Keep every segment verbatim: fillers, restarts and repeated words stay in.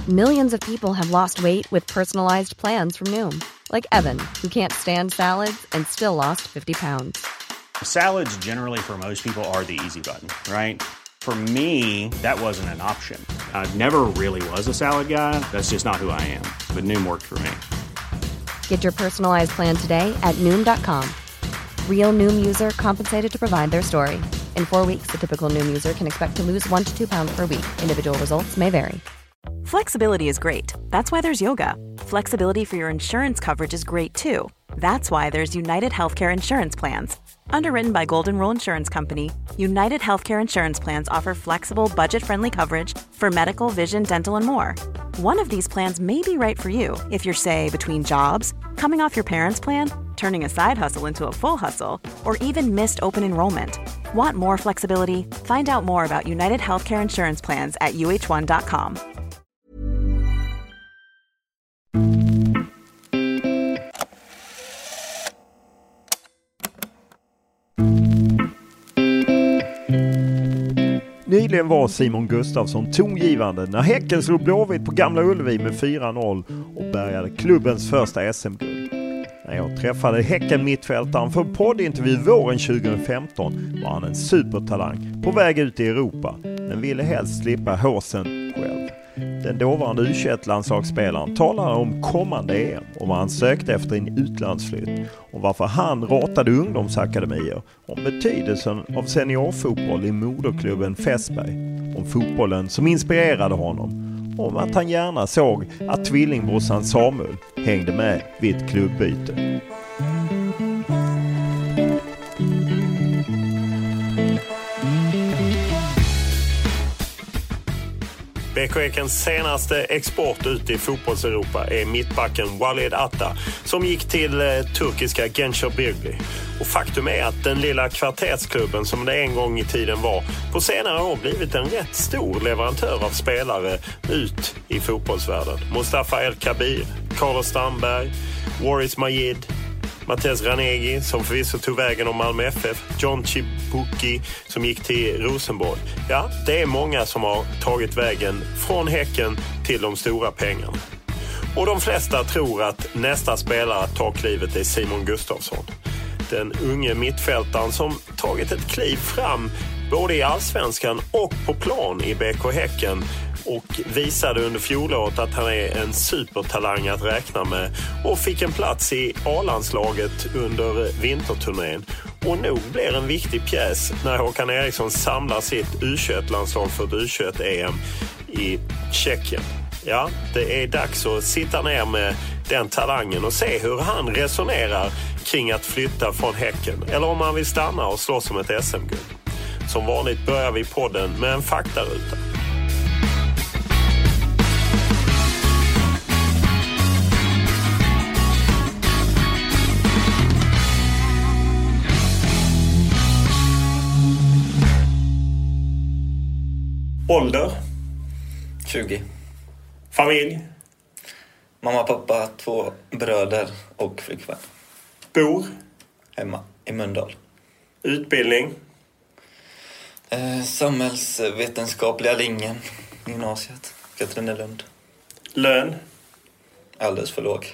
Millions of people have lost weight with personalized plans from Noom. Like Evan, who can't stand salads and still lost fifty pounds. Salads generally for most people are the easy button, right? For me, that wasn't an option. I never really was a salad guy. That's just not who I am. But Noom worked for me. Get your personalized plan today at Noom dot com. Real Noom user compensated to provide their story. In four weeks, the typical Noom user can expect to lose one to two pounds per week. Individual results may vary. Flexibility is great. That's why there's yoga. Flexibility for your insurance coverage is great too. That's why there's United Healthcare Insurance Plans. Underwritten by Golden Rule Insurance Company, United Healthcare Insurance Plans offer flexible, budget-friendly coverage for medical, vision, dental, and more. One of these plans may be right for you if you're, say, between jobs, coming off your parents' plan, turning a side hustle into a full hustle, or even missed open enrollment. Want more flexibility? Find out more about United Healthcare Insurance Plans at U H one dot com. Nyligen var Simon Gustafsson tongivande när Häcken slog Blåvitt på Gamla Ullevi med fyra noll och bärgade klubbens första S M-guld. När jag träffade Häcken mittfältaren för poddintervju våren tjugohundrafemton var han en supertalang på väg ut i Europa, men ville helst slippa håsen själv. Den dåvarande U tjugoett-landslagsspelaren talade om kommande E M och vad han sökte efter en utlandsflytt och varför han ratade ungdomsakademier, om betydelsen av seniorfotboll i moderklubben Fässberg, om fotbollen som inspirerade honom, om att han gärna såg att tvillingbrorsan Samuel hängde med vid ett klubbyte. B K Häckens senaste export ut i fotbolls-Europa är mittbacken Walid Atta som gick till eh, turkiska Gençlerbirliğ. Och faktum är att den lilla kvartersklubben som det en gång i tiden var på senare år blivit en rätt stor leverantör av spelare ut i fotbollsvärlden. Mustafa El Kabir, Carlos Strandberg, Waris Majid, Mattias Ranegi som förvisso tog vägen om Malmö F F, John Chibuki som gick till Rosenborg. Ja, det är många som har tagit vägen från Häcken till de stora pengarna. Och de flesta tror att nästa spelare att ta klivet är Simon Gustafsson. Den unge mittfältaren som tagit ett kliv fram både i Allsvenskan och på plan i B K Häcken och visade under fjolåret att han är en supertalang att räkna med och fick en plats i A-landslaget under vinterturnén. Och nog blir en viktig pjäs när Håkan Eriksson samlar sitt U tjugoett-landslag för ett U tjugoett-E M i Tjeckien. Ja, det är dags att sitta ner med den talangen och se hur han resonerar kring att flytta från Häcken eller om han vill stanna och slå som ett S M-guld. Som vanligt börjar vi podden med en faktaruta. Ålder? tjugo. Familj? Mamma, pappa, två bröder och flickvän. Bor? Hemma i Mölndal. Utbildning? Eh, samhällsvetenskapliga linjen, gymnasiet, Katrinelund. Lön? Alldeles för låg.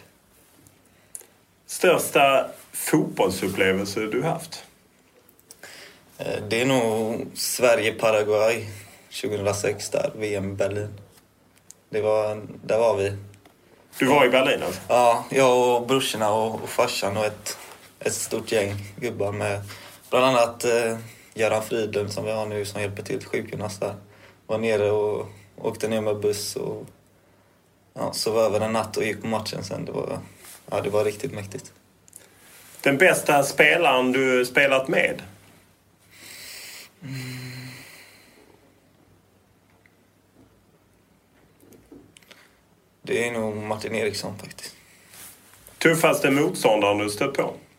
Största fotbollsupplevelse du haft? Eh, det är nog Sverige-Paraguay tjugohundrasex där, V M i Berlin. Det var, där var vi. Du var i Berlin alltså? Ja, jag och brorsorna och, och farsan och ett, ett stort gäng gubbar med bland annat eh, Göran Fridlund som vi har nu som hjälper till sjukgymnast där. Var nere och åkte ner med buss och ja, sov över en natt och gick på matchen sen. Det var, ja, det var riktigt mäktigt. Den bästa spelaren du spelat med? Mm. Det är nog Martin Eriksson faktiskt. Tuffaste motståndaren du stött på?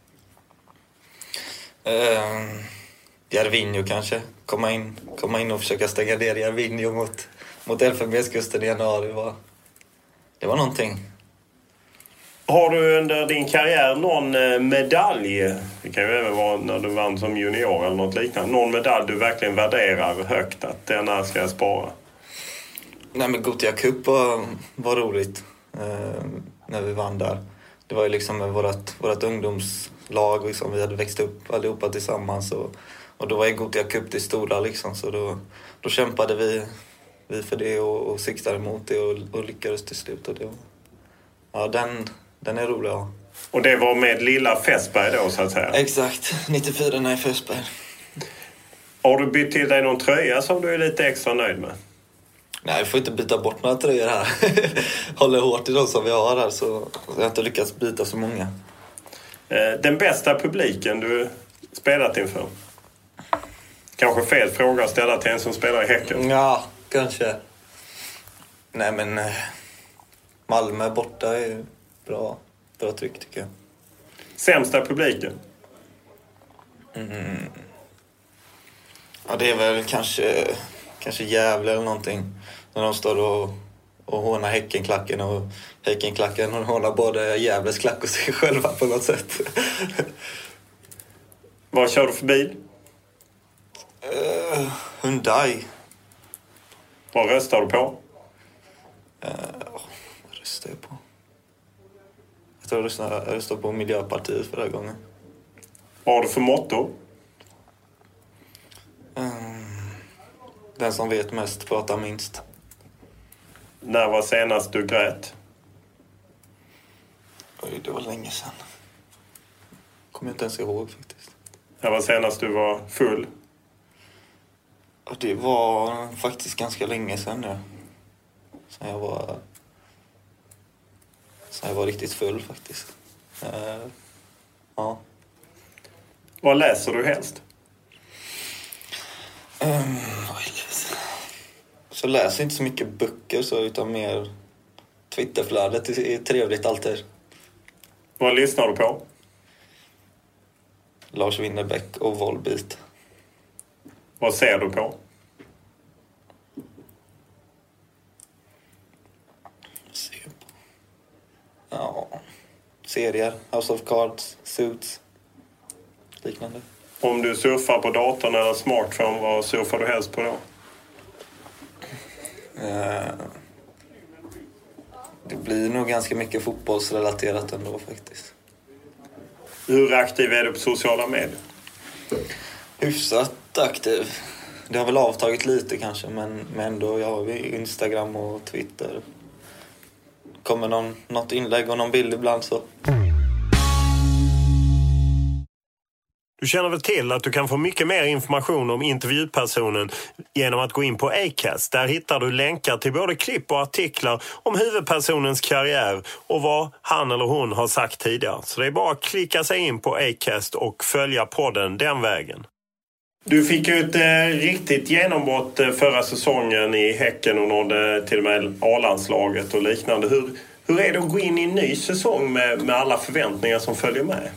Uh, Jarvinho kanske. Komma in, komma in och försöka stänga ner Jarvinho mot, mot Elfenbenskusten i januari. Det var, det var någonting. Har du under din karriär någon medalj? Det kan ju även vara när du vann som junior eller något liknande. Någon medalj du verkligen värderar högt att denna ska jag spara? Nej, men Gothia Cup var, var roligt eh, när vi vann där. Det var ju liksom vårt, vårt ungdomslag, liksom, vi hade växt upp allihopa tillsammans och, och då var ju Gothia Cup det stora liksom, så då, då kämpade vi, vi för det och, och siktade mot det och, och lyckades till slut. Och det, ja, den, den är rolig, ja. Och det var med lilla Fässberg då, så att säga? Exakt, nittiofyra när i Fässberg. Har du bytt till dig någon tröja som du är lite extra nöjd med? Nej, jag får inte byta bort några tröjor här. Håller hårt i de som vi har här, så jag har inte lyckats byta så många. Den bästa publiken du spelat inför? Kanske fel fråga att ställa till en som spelar i Häcken. Ja, kanske. Nej, men Malmö borta är bra, bra tryck tycker jag. Sämsta publiken? Mm. Ja, det är väl kanske, kanske Gävle eller någonting. När de står och, och hånar Häckenklacken och Häckenklacken och hånar både Gävles klack och sig själva på något sätt. Vad kör du för bil? Uh, Hyundai. Vad röstar du på? Uh, vad röstar jag på? Jag tror jag röstar, jag röstar på Miljöpartiet förra gången. Vad har du för motto? Um, den som vet mest pratar minst. När var senast du grät? Oj, det var länge sedan. Kommer jag inte ens ihåg faktiskt. När var senast du var full? Och det var faktiskt ganska länge sedan nu. Sen jag var... Sen jag var riktigt full faktiskt. Uh, ja. Vad läser du helst? Um, vad jag läser? Så läser inte så mycket böcker så, utan mer Twitterflödet är trevligt alltid. Vad lyssnar du på? Lars Winnerbäck och Volbeat. Vad ser du på? Ser på. Ja, serier, House of Cards, Suits, liknande. Om du surfar på datorn eller smartphone, vad surfar du helst på då? Uh, det blir nog ganska mycket fotbollsrelaterat ändå faktiskt. Hur aktiv är du på sociala medier? Hyfsat aktiv. Det har väl avtagit lite kanske, men, men ändå, jag har Instagram och Twitter. Kommer någon, något inlägg och någon bild ibland så. Du känner väl till att du kan få mycket mer information om intervjupersonen genom att gå in på Acast. Där hittar du länkar till både klipp och artiklar om huvudpersonens karriär och vad han eller hon har sagt tidigare. Så det är bara att klicka sig in på Acast och följa podden den vägen. Du fick ju ett eh, riktigt genombrott eh, förra säsongen i Häcken och nådde till och med A-landslaget och liknande. Hur, hur är det att gå in i en ny säsong med, med alla förväntningar som följer med?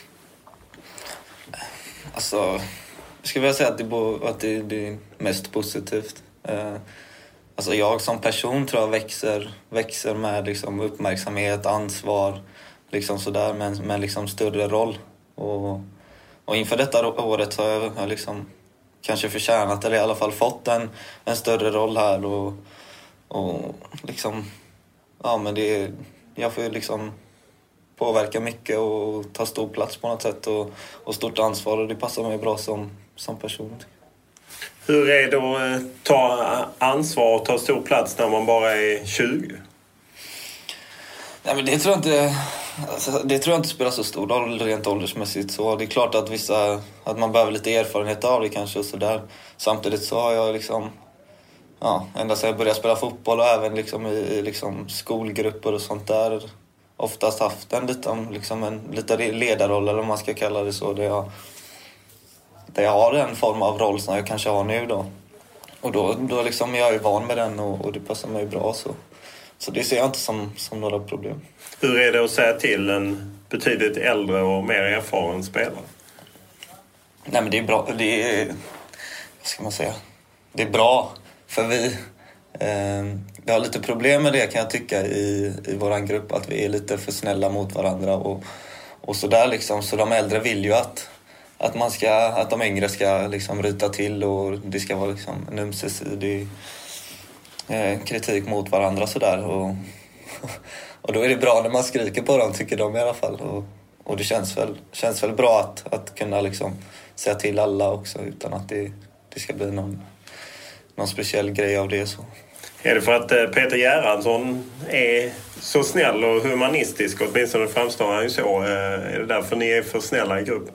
Alltså, jag skulle vilja säga att det, att det, det är mest positivt. Eh, alltså jag som person tror jag växer, växer med liksom uppmärksamhet, ansvar, liksom sådär, men med liksom större roll. Och, och inför detta året så har jag, jag liksom kanske förtjänat, eller i alla fall fått en, en större roll här. Och, och liksom, ja men det, jag får ju liksom påverka mycket och ta stor plats på något sätt och, och stort ansvar, och det passar mig bra som, som person. Hur är det att ta ansvar och ta stor plats när man bara är tjugo? Nej, men det tror jag inte, alltså, det tror jag inte spelar så stor roll rent åldersmässigt. Så det är klart att vissa, att man behöver lite erfarenhet av det kanske och sådär. Samtidigt så har jag liksom, ja, ända sedan jag började spela fotboll och även liksom i, i liksom skolgrupper och sånt där, oftast haft en liten, liksom en liten ledarroll, eller om man ska kalla det så. Där jag, där jag har en form av roll som jag kanske har nu då. Och då, då liksom jag är jag van med den och, och det passar mig bra så. Så det ser jag inte som, som några problem. Hur är det att säga till en betydligt äldre och mer erfaren spelare? Nej, men det är bra. Det är, vad ska man säga? Det är bra för vi... Eh, vi har lite problem med det kan jag tycka i, i våran grupp. Att vi är lite för snälla mot varandra och, och sådär liksom. Så de äldre vill ju att, att, man ska, att de yngre ska liksom ryta till och det ska vara liksom en ömsesidig eh, kritik mot varandra sådär. Och, och då är det bra när man skriker på dem, tycker de i alla fall. Och, och det känns väl, känns väl bra att, att kunna liksom säga till alla också utan att det, det ska bli någon, någon speciell grej av det. Så. Är det för att Peter Gerhardsson är så snäll och humanistisk, åtminstone framstår han ju så? Är det därför ni är för snälla i gruppen?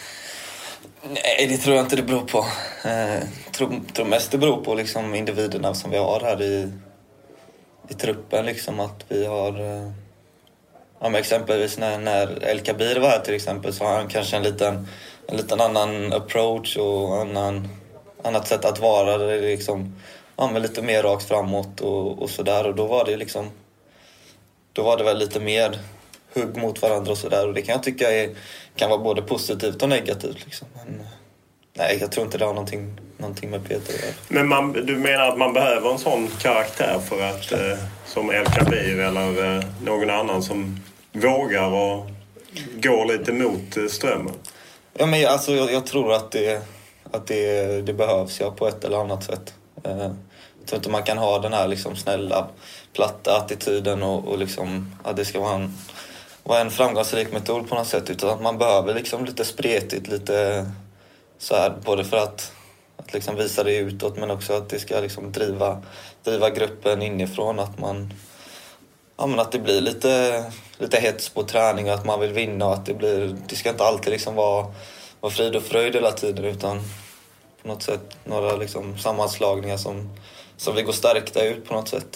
Nej, det tror jag inte det beror på. Jag tror, tror mest det beror på liksom individerna som vi har här i, i truppen. Liksom att vi har... Ja, men exempelvis när, när El Kabir var här till exempel så har han kanske en liten, en liten annan approach och annan, annat sätt att vara. Det är liksom... Ja, men lite mer rakt framåt och, och sådär. Och då var det liksom... Då var det väl lite mer hugg mot varandra och sådär. Och det kan jag tycka är, kan vara både positivt och negativt. Liksom. Men nej, jag tror inte det har någonting, någonting med Peter att göra. Men man, du menar att man behöver en sån karaktär för att... Eh, som El Kabir eller eh, någon annan som vågar och går lite mot strömmen? Ja, men alltså, jag, jag tror att, det, att det, det behövs ja, på ett eller annat sätt. Jag tror inte man kan ha den här liksom snälla, platta attityden och, och liksom, att det ska vara en, vara en framgångsrik metod på något sätt. Utan att man behöver liksom lite spretigt, lite så här, både för att, att liksom visa det utåt men också att det ska liksom driva, driva gruppen inifrån. Att, man, ja, men att det blir lite, lite hets på träning och att man vill vinna och att det blir, det ska inte alltid liksom vara, vara frid och fröjd hela tiden utan på något sätt några liksom sammanslagningar som, som vi går stärkta ut på något sätt.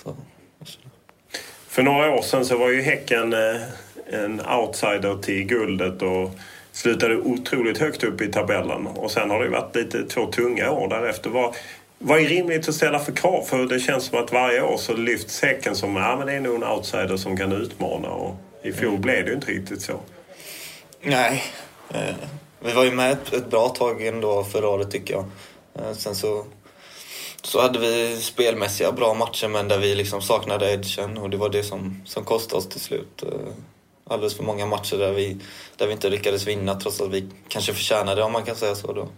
För några år sedan så var ju Häcken eh, en outsider till guldet och slutade otroligt högt upp i tabellen. Och sen har det varit lite två tunga år därefter. Vad, vad är rimligt att ställa för krav? För det känns som att varje år så lyfts Häcken som ja, men det är nog en outsider som kan utmana. Och i fjol mm. blev det ju inte riktigt så. Nej, eh. Vi var ju med ett, ett bra tag ändå förra året tycker jag. Sen så, så hade vi spelmässiga bra matcher men där vi liksom saknade edgen och det var det som, som kostade oss till slut. Alldeles för många matcher där vi, där vi inte lyckades vinna trots att vi kanske förtjänade om man kan säga så då.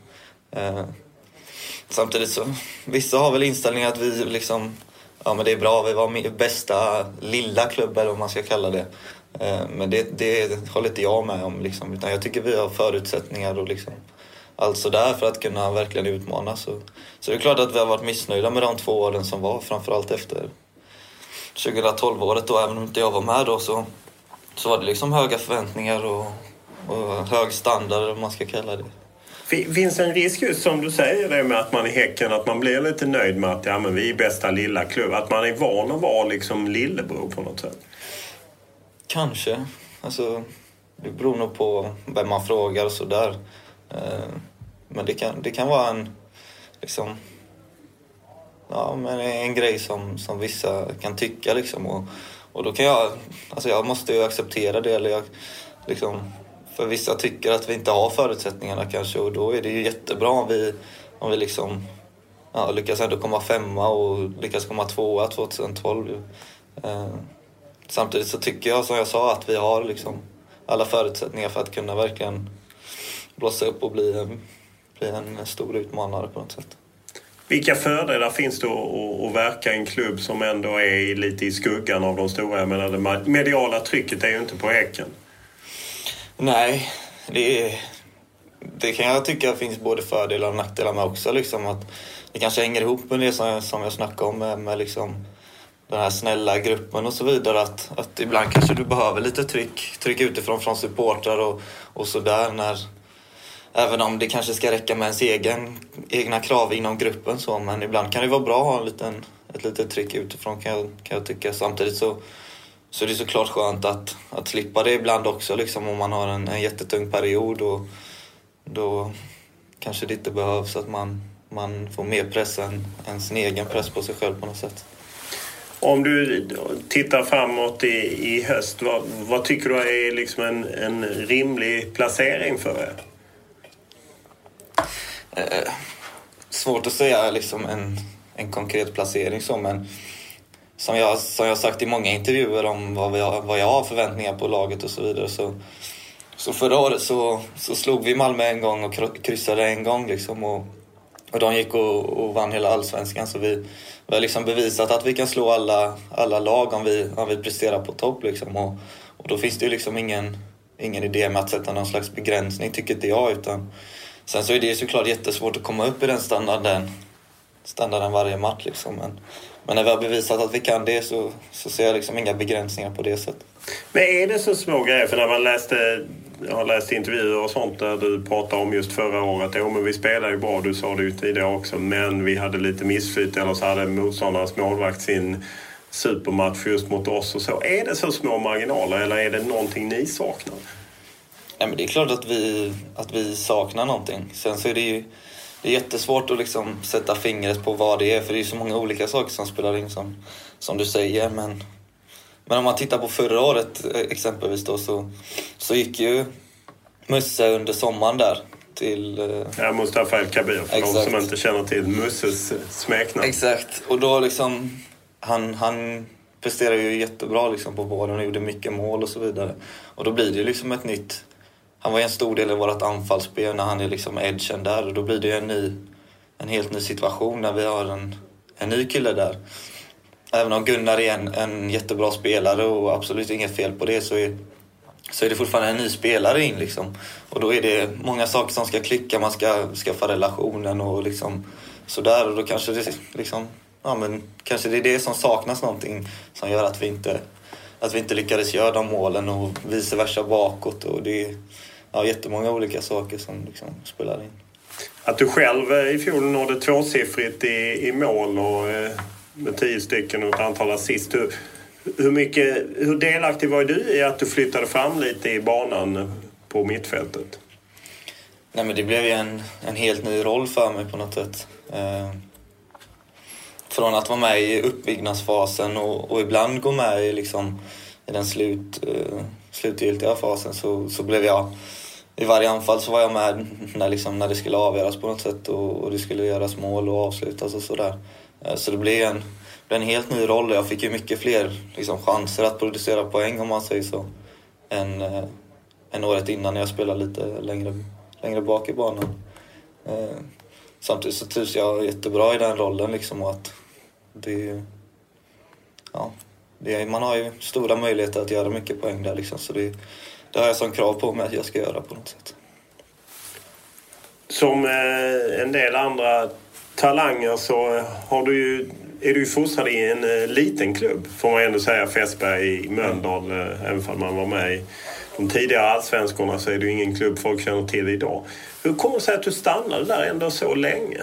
Samtidigt så, vissa har väl inställningen att vi liksom, ja men det är bra, vi var bästa lilla klubb eller vad man ska kalla det. Men det, det håller inte jag med om liksom, utan jag tycker vi har förutsättningar och liksom allt sådär för att kunna verkligen utmana. Så, så det är klart att vi har varit missnöjda med de två åren som var, framförallt efter tjugohundratolv-året då, även om inte jag var med då så, så var det liksom höga förväntningar och, och hög standard om man ska kalla det. Finns en risk just som du säger det med att man i Häcken, att man blir lite nöjd med att ja, men vi är bästa lilla klubb, att man är van att vara liksom lillebror på något sätt? Kanske. Alltså, det beror nog på vem man frågar och sådär. Men det kan, det kan vara en liksom, ja, men en grej som, som vissa kan tycka liksom. Och, och då kan jag, alltså jag måste ju acceptera det. Eller jag, liksom, för vissa tycker att vi inte har förutsättningarna kanske. Och då är det ju jättebra om vi, om vi liksom, ja, lyckas ändå komma femma och lyckas komma tvåa tjugohundratolv. Samtidigt så tycker jag som jag sa att vi har liksom alla förutsättningar för att kunna verkligen blåsa upp och bli en, bli en stor utmanare på något sätt. Vilka fördelar finns det att, att verka i en klubb som ändå är lite i skuggan av de stora? Jag menar, det mediala trycket är ju inte på Häcken. Nej, det, är, det kan jag tycka finns både fördelar och nackdelar med också. Liksom att det kanske hänger ihop med det som, som jag snackade om med, med liksom den här snälla gruppen och så vidare. Att, att ibland kanske du behöver lite tryck, tryck utifrån från supportrar och, och sådär. När, även om det kanske ska räcka med ens egen, egna krav inom gruppen. Så, men ibland kan det vara bra att ha en liten, ett litet tryck utifrån kan jag, kan jag tycka. Samtidigt så, så är det såklart skönt att, att slippa det ibland också. Liksom, om man har en, en jättetung period. Och, då kanske det inte behövs att man, man får mer press än, än sin egen press på sig själv på något sätt. Om du tittar framåt i, i höst, vad, vad tycker du är liksom en, en rimlig placering för er? Eh, svårt att säga liksom en, en konkret placering så, men som jag, som jag sagt i många intervjuer om vad, vi har, vad jag har förväntningar på laget och så vidare, så, så förra året så, så slog vi Malmö en gång och kryssade en gång liksom, och Och de gick och, och vann hela allsvenskan, så vi, vi har liksom bevisat att vi kan slå alla, alla lag om vi, om vi presterar på topp liksom. Och, och då finns det ju liksom ingen, ingen idé med att sätta någon slags begränsning, tycker inte jag, utan sen så är det såklart jättesvårt att komma upp i den standarden, standarden varje match liksom. Men, men när vi har bevisat att vi kan det så, så ser jag liksom inga begränsningar på det sättet. Men är det så små grejer? För när man läste, jag har läst intervjuer och sånt där du pratade om just förra året, ja men vi spelade ju bra, du sa det ju tidigare också, men vi hade lite missflyt, eller så hade motståndarnas målvakt sin supermatch just mot oss och så. Är det så små marginaler eller är det någonting ni saknar? Ja, men det är klart att vi, att vi saknar någonting. Sen så är det ju det är jättesvårt att liksom sätta fingret på vad det är, för det är så många olika saker som spelar in som, som du säger. Men, men om man tittar på förra året exempelvis då, så, så gick ju Musse under sommaren där till... Ja, Mustafa El Kabir, för exakt. De som inte känner till Musses smeknamn. Exakt, och då liksom han, han presterade ju jättebra liksom på våren och gjorde mycket mål och så vidare. Och då blir det liksom ett nytt... Han var en stor del av vårt anfallsspel när han är liksom edgen där. Och då blir det en, ny, en helt ny situation när vi har en, en ny kille där. Även om Gunnar är en, en jättebra spelare och absolut inget fel på det, så är, så är det fortfarande en ny spelare in liksom. Och då är det många saker som ska klicka. Man ska skaffa relationen och liksom sådär. Och då kanske det liksom... Ja, men kanske det är det som saknas, någonting som gör att vi inte... Att vi inte lyckades göra de målen och vice versa bakåt. Och det är ja, jättemånga olika saker som liksom spelar in. Att du själv i fjol nådde tvåsiffrigt i, i mål och eh, med tio stycken och ett antal assist. Hur, hur, mycket, hur delaktig var du i att du flyttade fram lite i banan på mittfältet? Nej, men det blev ju en, en helt ny roll för mig på något sätt. Eh, Från att vara med i uppbyggnadsfasen och, och ibland gå med i, liksom, i den slut, uh, slutgiltiga fasen, så, så blev jag i varje anfall så var jag med när, liksom, när det skulle avgöras på något sätt och, och det skulle göras mål och avslutas och sådär. Uh, så det blev en, en helt ny roll och jag fick ju mycket fler liksom, chanser att producera poäng, om man säger så, än, uh, än året innan när jag spelade lite längre, längre bak i banan. Uh, Samtidigt så trivs jag jättebra i den rollen liksom, och att det, ja, det, man har ju stora möjligheter att göra mycket poäng där liksom, så det, det har jag som krav på mig att jag ska göra på något sätt. Som eh, en del andra talanger så har du ju, är du ju fostrad i en eh, liten klubb, får man ändå säga, Fässberg i Mölndal, eh, även om man var med i de tidigare allsvenskorna, så är det ju ingen klubb folk känner till idag. Hur kommer det sig att du stannade där ändå så länge?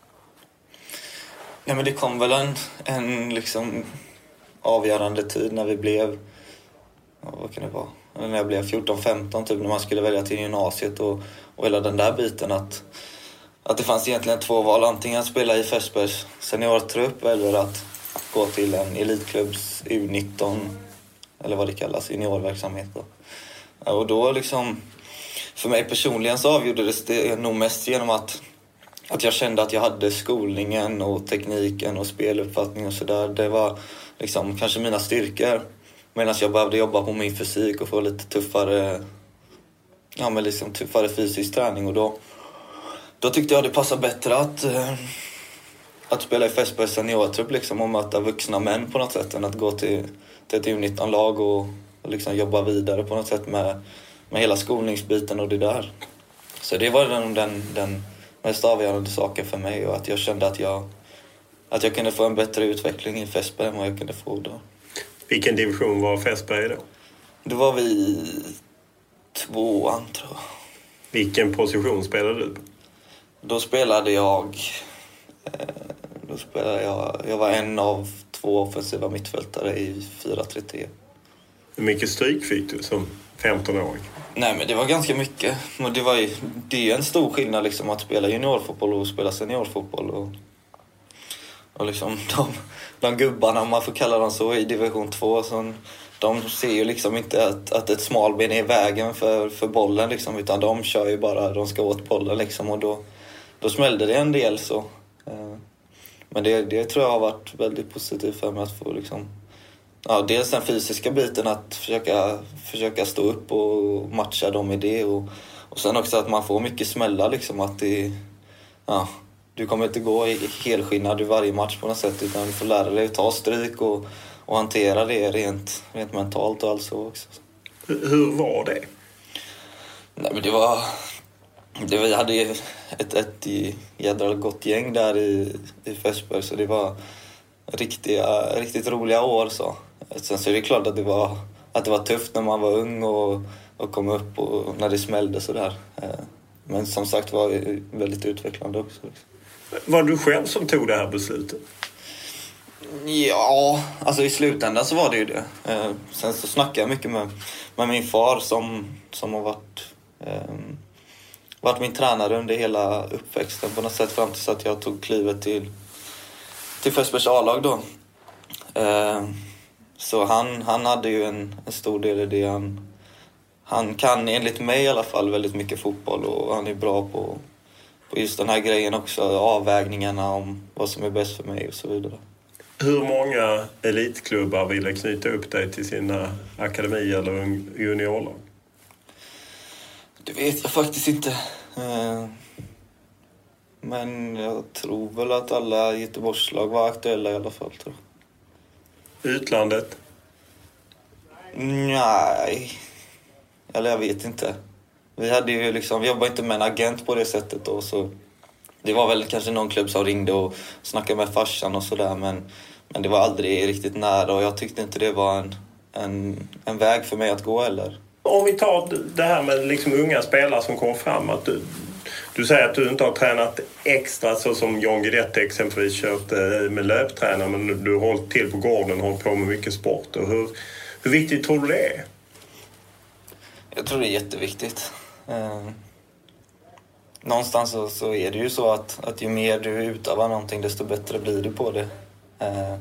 Ja, men det kom väl en, en liksom avgörande tid när vi blev, ja, vad kan det vara? När jag blev fjorton femton typ, när man skulle välja till gymnasiet och, och hela den där biten, att, att det fanns egentligen två val. Antingen att spela i Fässbergs seniortrupp eller att gå till en elitklubbs U nitton, eller vad det kallas, juniorverksamhet då. Och då liksom, för mig personligen så avgjordes det nog mest genom att, att jag kände att jag hade skolningen och tekniken och speluppfattning och sådär. Det var liksom kanske mina styrkor. Medan jag behövde jobba på min fysik och få lite tuffare, ja, men liksom tuffare fysisk träning. Och då, då tyckte jag det passade bättre att, att spela i Fässbergs seniortrupp liksom, och möta vuxna män på något sätt, än att gå till, till ett U nitton-lag och, och liksom jobba vidare på något sätt med, med hela skolningsbiten och det där. Så det var den, den, den mest avgörande saken för mig, och att jag kände att jag, att jag kunde få en bättre utveckling i Fässberg än vad jag kunde få då. Vilken division var Fässberg då? Då var vi tvåan, tror jag. Vilken position spelade du? Då spelade jag... Då spelade jag... Jag var en av två offensiva mittfältare i fyra tre tre. Hur mycket stryk fick du som femton-åring? Nej, men det var ganska mycket. Men det var ju, det är en stor skillnad liksom, att spela juniorfotboll och spela seniorfotboll. Och, och liksom de, de gubbarna, om man får kalla dem så, i division två, så de ser ju liksom inte att, att ett smalben är i vägen för, för bollen liksom, utan de kör ju bara, de ska åt bollen liksom, och då, då smällde det en del så. Men det, det tror jag har varit väldigt positivt för mig, att få liksom, ja, dels den fysiska biten, att försöka, försöka stå upp och matcha dem i det, och, och sen också att man får mycket smälla liksom, att det, ja, du kommer inte gå i helskinnad i varje match på något sätt, utan du får lära dig att ta stryk och, och hantera det rent, rent mentalt och allt så också. Hur var det? Nej, men det var... Det, vi hade ju ett, ett jädra gott gäng där i, i Fässberg, så det var riktiga, riktigt roliga år. Så. Sen så är det klart att det var, att det var tufft när man var ung och, och kom upp och när det smällde sådär. Men som sagt var det väldigt utvecklande också. Var du själv som tog det här beslutet? Ja, alltså i slutändan så var det ju det. Sen så snackade jag mycket med, med min far som, som har varit... Um, varit min tränare under hela uppväxten på något sätt fram tills att jag tog klivet till, till Fässbergs A-lag då. Eh, så han, han hade ju en, en stor del i det. Han, han kan enligt mig i alla fall väldigt mycket fotboll och han är bra på, på just den här grejen också. Avvägningarna om vad som är bäst för mig och så vidare. Hur många elitklubbar ville knyta upp dig till sina akademi- eller juniorlag? Det vet jag faktiskt inte. Men jag tror väl att alla Göteborgslag var aktuella i alla fall. Tror jag. Utlandet? Nej. Eller jag vet inte. Vi hade ju liksom, vi jobbade inte med en agent på det sättet då. Så det var väl kanske någon klubb som ringde och snackade med farsan och sådär. Men, men det var aldrig riktigt nära och jag tyckte inte det var en, en, en väg för mig att gå heller. Om vi tar det här med liksom unga spelare som kommer fram. Att du, du säger att du inte har tränat extra så som John Guidetti exempelvis kört med löptränare. Men du har hållit till på gården och hållit på med mycket sport. Och hur, hur viktigt tror du det är? Jag tror det är jätteviktigt. Eh, någonstans så, så är det ju så att, att ju mer du utövar någonting desto bättre blir du på det. Eh,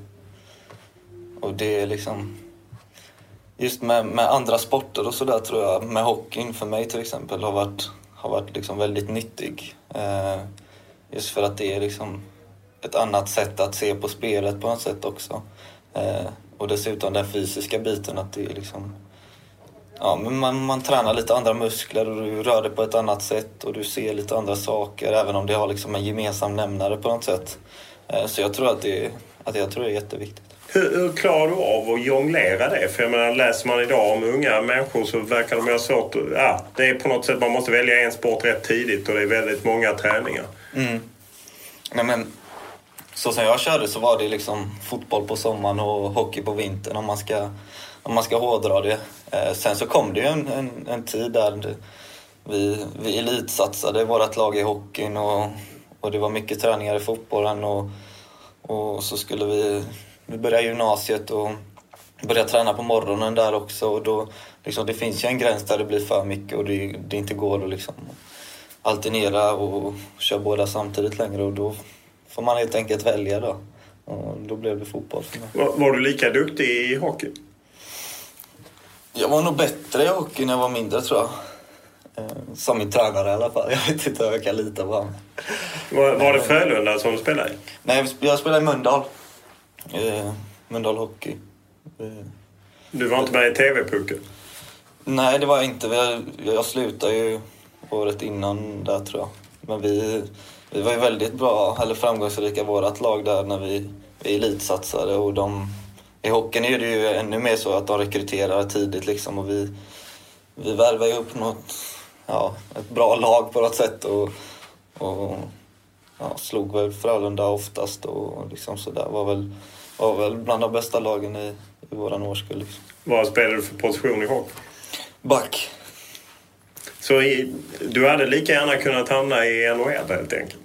och det är liksom... Just med, med andra sporter och sådär tror jag, med hockeyn för mig till exempel har varit, har varit liksom väldigt nyttig. Eh, just för att det är liksom ett annat sätt att se på spelet på något sätt också. Eh, och dessutom den fysiska biten att det är liksom... Ja, men man, man tränar lite andra muskler och du rör dig på ett annat sätt och du ser lite andra saker även om det har liksom en gemensam nämnare på något sätt. Eh, så jag tror att det, att jag tror det är jätteviktigt. Hur, hur klarar du av att jonglera det? För jag menar, läser man idag om unga människor så verkar de ha svårt. Ja, det är på något sätt, man måste välja en sport rätt tidigt och det är väldigt många träningar. Mm. Nej, men så som jag körde så var det liksom fotboll på sommaren och hockey på vintern om man ska, om man ska hårdra det. Eh, sen så kom det ju en, en, en tid där vi, vi elitsatsade vårt lag i hockeyn och, och det var mycket träningar i fotbollen och, och så skulle vi... Vi började gymnasiet och började träna på morgonen där också. Och då, liksom, det finns ju en gräns där det blir för mycket och det, det inte går att liksom alternera och köra båda samtidigt längre. Och då får man helt enkelt välja då. Och då blev det fotboll för mig. Var, var du lika duktig i hockey? Jag var nog bättre i hockey när jag var mindre tror jag. Som min tränare i alla fall. Jag vet inte hur jag kan lita på honom. Var, var det Frölunda som du spelade i? Nej, jag spelade i Mölndal. Eh, Mölndal Hockey. Eh, du var inte med i T V-pucken? Nej, det var jag inte. Jag, jag slutade ju året innan där tror jag. Men vi, vi var ju väldigt bra, eller framgångsrika vårat lag där när vi, vi elitsatsade. Och de, i hockeyn är det ju ännu mer så att de rekryterar tidigt liksom. Och vi, vi värvar ju upp något, ja, ett bra lag på något sätt. Och, och ja, slog väl Frölunda oftast och liksom sådär. Var väl, var väl bland de bästa lagen i, i våran årskull. Liksom. Vad spelar du för position i hockey? Back. Så i, du hade lika gärna kunnat hamna i N H L helt enkelt?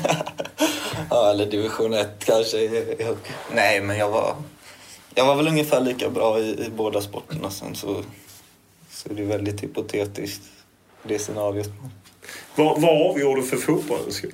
Ja, eller division ett kanske i, i hockey. Nej, men jag var, jag var väl ungefär lika bra i, i båda sporterna. Sen så, så är det väldigt hypotetiskt, det scenariot. Vad, vad avgjorde du för fotbollens skull?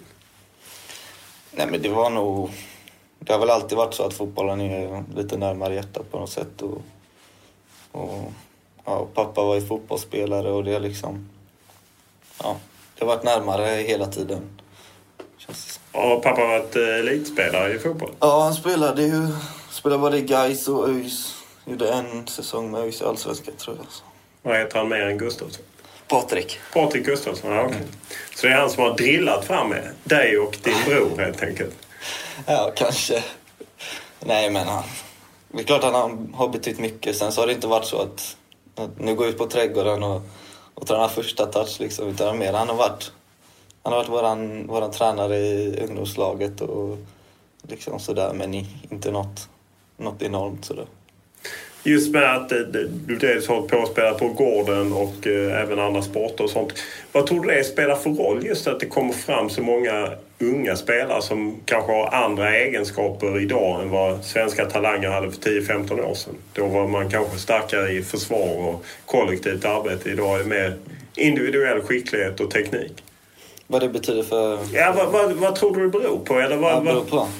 Nej, men det var nog... Det har väl alltid varit så att fotbollen är lite närmare hjärtat på något sätt. Och, och ja, pappa var ju fotbollsspelare och det är liksom... Ja, det har varit närmare hela tiden. Känns det. Ja, pappa har varit elitspelare i fotboll? Ja, han spelade ju... Spelade både i Gais och ÖIS. Gjorde en säsong med ÖIS i Allsvenskan, tror jag. Vad heter han mer än Gustafsson? Patrik. Patrik Gustafsson, ja, okej. Okay. Så det är han som har drillat fram med dig och din bror helt enkelt? Ja, kanske. Nej, men han... Det är klart att han har betytt mycket. Sen så har det inte varit så att, att nu går ut på trädgården och, och tränar första touch liksom. Utan mer, han har varit, han har varit våran, våran tränare i ungdomslaget och liksom sådär. Men inte något, något enormt sådär. Just med att du dels har på att spela på gården och eh, även andra sporter och sånt. Vad tror du det spelar för roll just att det kommer fram så många unga spelare som kanske har andra egenskaper idag än vad svenska talanger hade för tio femton år sedan? Då var man kanske starkare i försvar och kollektivt arbete. Idag är mer individuell skicklighet och teknik. Vad det betyder för... Ja, vad, vad, vad tror du det beror på? Eller vad, vad beror vad... på?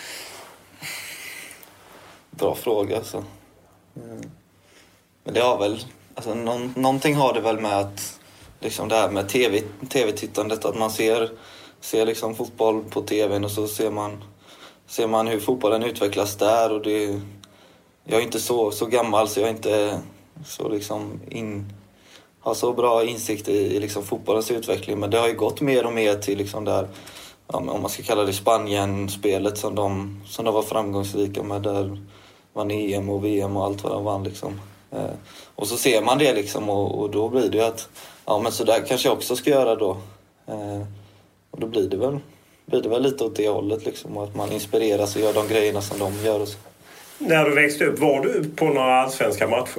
Bra fråga alltså. Mm. Men det har väl, alltså någon, någonting har det väl med att liksom det här med tv, tv-tittandet, att man ser, ser liksom fotboll på tvn och så ser man, ser man hur fotbollen utvecklas där och det, jag är inte så, så gammal så jag är inte så liksom in, har så bra insikt i, i liksom fotbollens utveckling, men det har ju gått mer och mer till liksom där, ja, om man ska kalla det Spanien-spelet som de, som de var framgångsrika med, där vann E M och V M och allt vad de vann liksom. Eh, och så ser man det liksom och, och då blir det ju att ja, men så där kanske jag också ska göra då. Eh, och då blir det väl blir det väl lite åt det hållet liksom, och att man inspireras och gör de grejerna som de gör. Och så. När du växte upp, var du på några allsvenska matcher?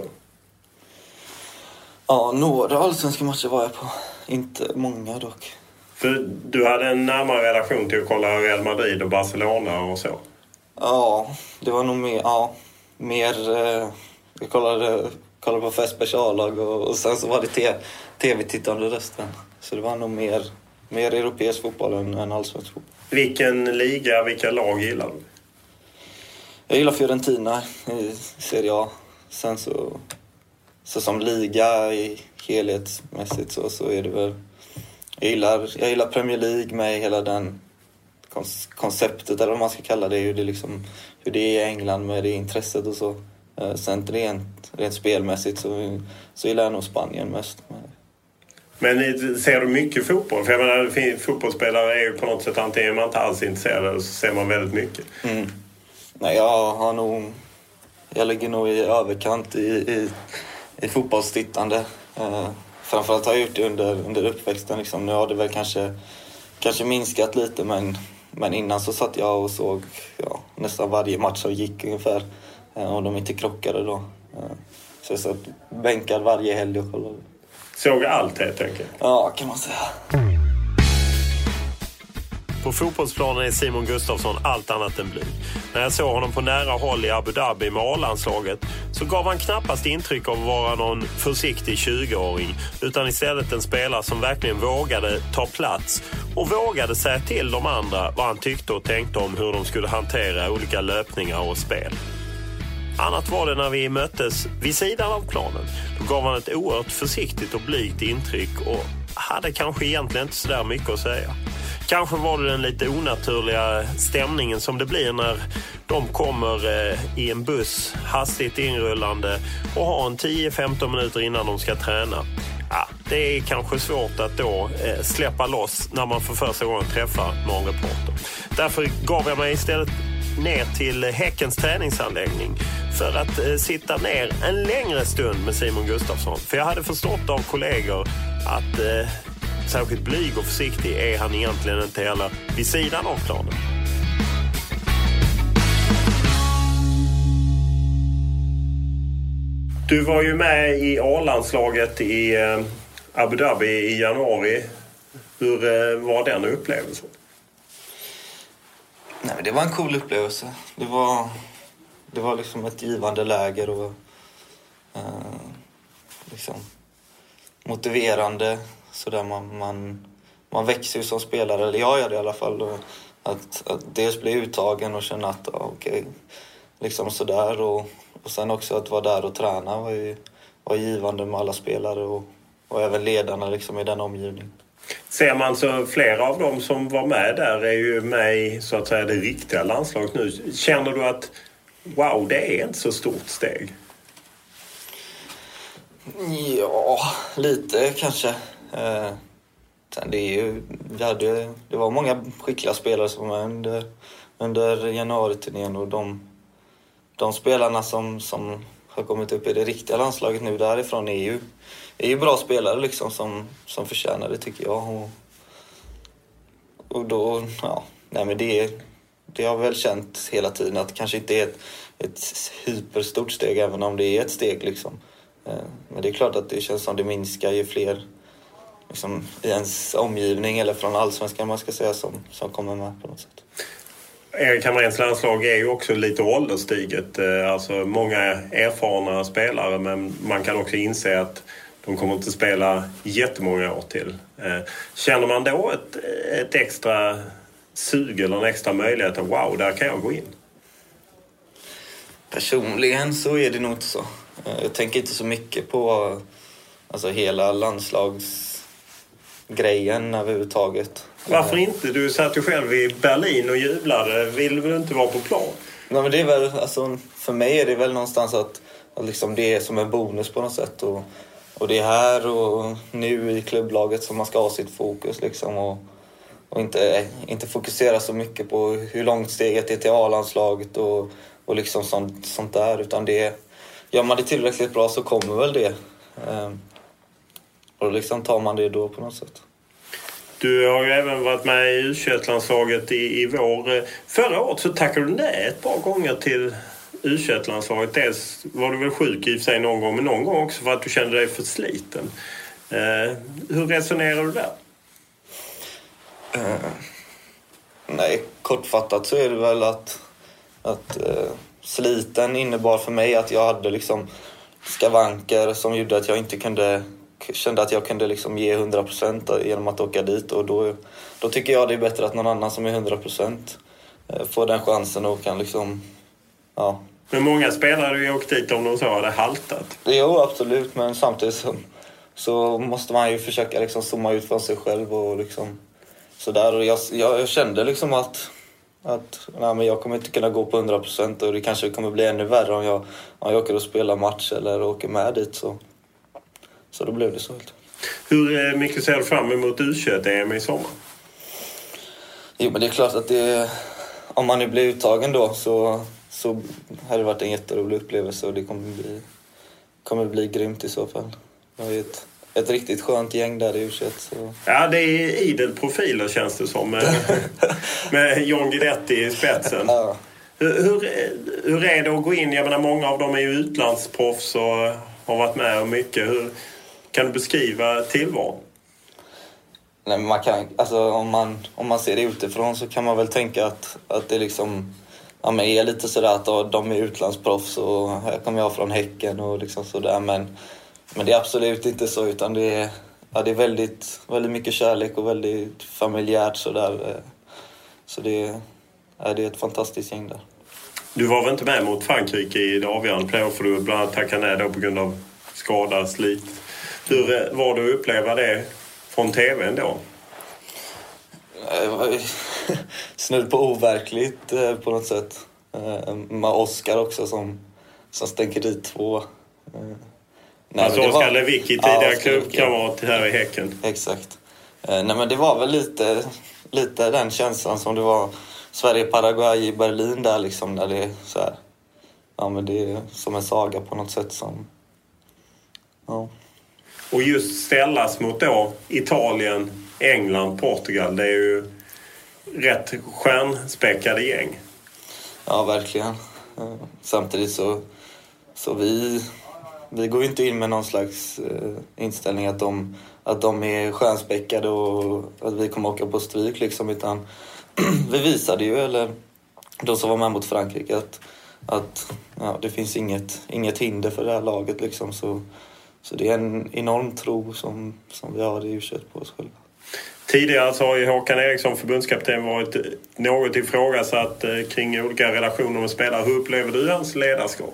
Ja, några allsvenska matcher var jag på. Inte många dock. För du hade en närmare relation till att kolla Real Madrid och Barcelona och så? Ja, det var nog mer, ja, mer eh, jag kollade, kollade på fest speciallag och, och sen så var det te, tv-tittande resten. Så det var nog mer, mer europeisk fotboll än, än allsvensk fotboll. Vilken liga, vilka lag gillar du? Jag gillar Fiorentina i Serie A. Sen så, så som liga i helhetsmässigt så, så är det väl... Jag gillar, jag gillar Premier League med hela den konceptet, eller vad man ska kalla det, hur det, liksom, hur det är i England med det intresset och så. Sen rent, rent spelmässigt så, så gillar jag nog Spanien mest. Men ser du mycket fotboll? För jag menar, fotbollsspelare är ju på något sätt antingen man inte alls intresserad eller så ser man väldigt mycket. Mm. Nej, jag har nog... Jag ligger nog i överkant i, i, i fotbollstittande. Eh, framförallt har jag gjort det under, under uppväxten. Liksom. Nu har det väl kanske, kanske minskat lite, men, men innan så satt jag och såg ja, nästan varje match som gick ungefär. Eh, om de inte krockade då. Eh, så jag satt bänkad varje helg och kollade. Såg allt helt enkelt? Ja, kan man säga. På fotbollsplanen är Simon Gustafsson allt annat än blyg. När jag såg honom på nära håll i Abu Dhabi med A-landslaget så gav han knappast intryck av att vara någon försiktig tjugoåring, utan istället en spelare som verkligen vågade ta plats och vågade säga till de andra vad han tyckte och tänkte om hur de skulle hantera olika löpningar och spel. Annat var det när vi möttes vid sidan av planen. Då gav han ett oerhört försiktigt och blygt intryck och hade kanske egentligen inte så där mycket att säga. Kanske var det den lite onaturliga stämningen som det blir när de kommer eh, i en buss hastigt inrullande och har en tio femton minuter innan de ska träna. Ja, det är kanske svårt att då eh, släppa loss när man för första gången träffar någon reporter. Därför gav jag mig istället ner till Häckens träningsanläggning för att eh, sitta ner en längre stund med Simon Gustafsson. För jag hade förstått av kollegor att eh, särskilt blyg och försiktig är han egentligen inte heller vid sidan av planen. Du var ju med i A-landslaget i eh, Abu Dhabi i januari. Hur eh, var den upplevelsen? Nej, det var en cool upplevelse. Det var, det var liksom ett givande läger och eh, liksom motiverande. Så där man, man, man växer ju som spelare, eller jag gör det i alla fall. Att, att dels bli uttagen och känna att ja, okej, liksom sådär. Och, och sen också att vara där och träna var ju var givande med alla spelare och, och även ledarna liksom i den omgivningen. Ser man så flera av dem som var med där är ju med i så att säga det riktiga landslaget nu. Känner du att wow, det är inte så stort steg? Ja, lite kanske. Eh, sen det, är ju, vi hade, det var många skickliga spelare som var under, under januari-turnén och de, de spelarna som, som har kommit upp i det riktiga landslaget nu därifrån är ju, är ju bra spelare liksom som, som förtjänar det tycker jag. Och, och då, ja, nej men det, det har jag väl känt hela tiden att det kanske inte är ett, ett hyperstort steg även om det är ett steg liksom. Men det är klart att det känns som det minskar ju fler liksom, i ens omgivning eller från allsvenskan man ska säga som, som kommer med på något sätt. Erik Hamréns landslag är ju också lite ålderstiget. Alltså många erfarna spelare men man kan också inse att de kommer inte spela jättemånga år till. Känner man då ett, ett extra sug eller en extra möjlighet att wow, där kan jag gå in? Personligen så är det nog inte så. Jag tänker inte så mycket på alltså, hela landslagsgrejen överhuvudtaget. Varför inte? Du satt ju själv i Berlin och jublade. Vill du inte vara på plan? Nej, men det är väl, alltså, för mig är det väl någonstans att, att liksom det är som en bonus på något sätt. Och, och det är här och nu i klubblaget som man ska ha sitt fokus. Liksom, och och inte, inte fokusera så mycket på hur långt steget är till A-landslaget och, och liksom sånt, sånt där. Utan det, gör man det tillräckligt bra så kommer väl det. Ehm, och liksom tar man det då på något sätt. Du har ju även varit med i U tjugoett-landslaget i, i vår. Förra året så tackade du nej ett par gånger till U tjugoett-landslaget. Dels var du väl sjuk i sig någon gång, men någon gång också för att du kände dig för sliten. Ehm, hur resonerar du där? Uh, nej, kortfattat så är det väl att, att uh, sliten innebar för mig att jag hade liksom skavanker som gjorde att jag inte kunde, kände att jag kunde liksom ge hundra procent genom att åka dit. Och då, då tycker jag det är bättre att någon annan som är hundra procent uh, får den chansen och kan liksom, ja. Men många spelare har ju åkt dit om de så hade haltat. Jo, absolut, men samtidigt så, så måste man ju försöka liksom zooma ut från sig själv och liksom så där, och jag, jag, jag kände liksom att, att nej, men jag kommer inte kunna gå på hundra procent och det kanske kommer bli ännu värre om jag, om jag åker och spelar match eller åker med dit. Så, så då blev det så helt. Hur mycket ser du fram emot U tjugoett-E M i sommar? Jo, men det är klart att det, om man nu blir uttagen då så, så har det varit en jätterolig upplevelse och det kommer bli, kommer bli grymt i så fall. Jag vet. Ett riktigt skönt gäng där i U tjugoett. Så. Ja, det är idel profiler känns det som. Med, med John Guidetti i spetsen. Ja. Hur, hur, hur är det att gå in? Jag menar, många av dem är ju utlandsproffs och har varit med om mycket. Hur kan du beskriva tillvaron? Nej, men man kan, alltså, om, man, om man ser det utifrån så kan man väl tänka att, att det liksom, ja, men är lite sådär att de är utlandsproffs och här kommer jag från Häcken och liksom sådär. Men Men det är absolut inte så, utan det är, ja, det är väldigt, väldigt mycket kärlek och väldigt familjärt sådär. Så det, ja, det är ett fantastiskt gäng där. Du var väl inte med mot Frankrike i det avgörande play för du bland annat tackade nej då på grund av skada, slit. Hur var det att uppleva det från tvn då? Snudd på overkligt på något sätt. Med Oskar också som, som stänker dit två. Nej, alltså Oskar var... Lewicki, tidigare ja, klubbkamrat här i Häcken. Exakt. Nej, men det var väl lite, lite den känslan som det var Sverige-Paraguay i Berlin där liksom, när det är så här. Ja, men det är som en saga på något sätt som, ja. Och just ställas mot då Italien, England, Portugal, det är ju rätt stjärnspäckade gäng. Ja, verkligen. Samtidigt så, så vi... Vi går inte in med någon slags eh, inställning att de, att de är stjärnspäckade och att vi kommer åka på stryk liksom, utan vi visade ju, eller de som var med mot Frankrike, att, att ja, det finns inget, inget hinder för det här laget liksom, så, så det är en enorm tro som, som vi har i U tjugoett på oss själva. Tidigare så har ju Håkan Eriksson, förbundskapten, varit något ifrågasatt eh, kring olika relationer med spelare. Hur upplever du hans ledarskap?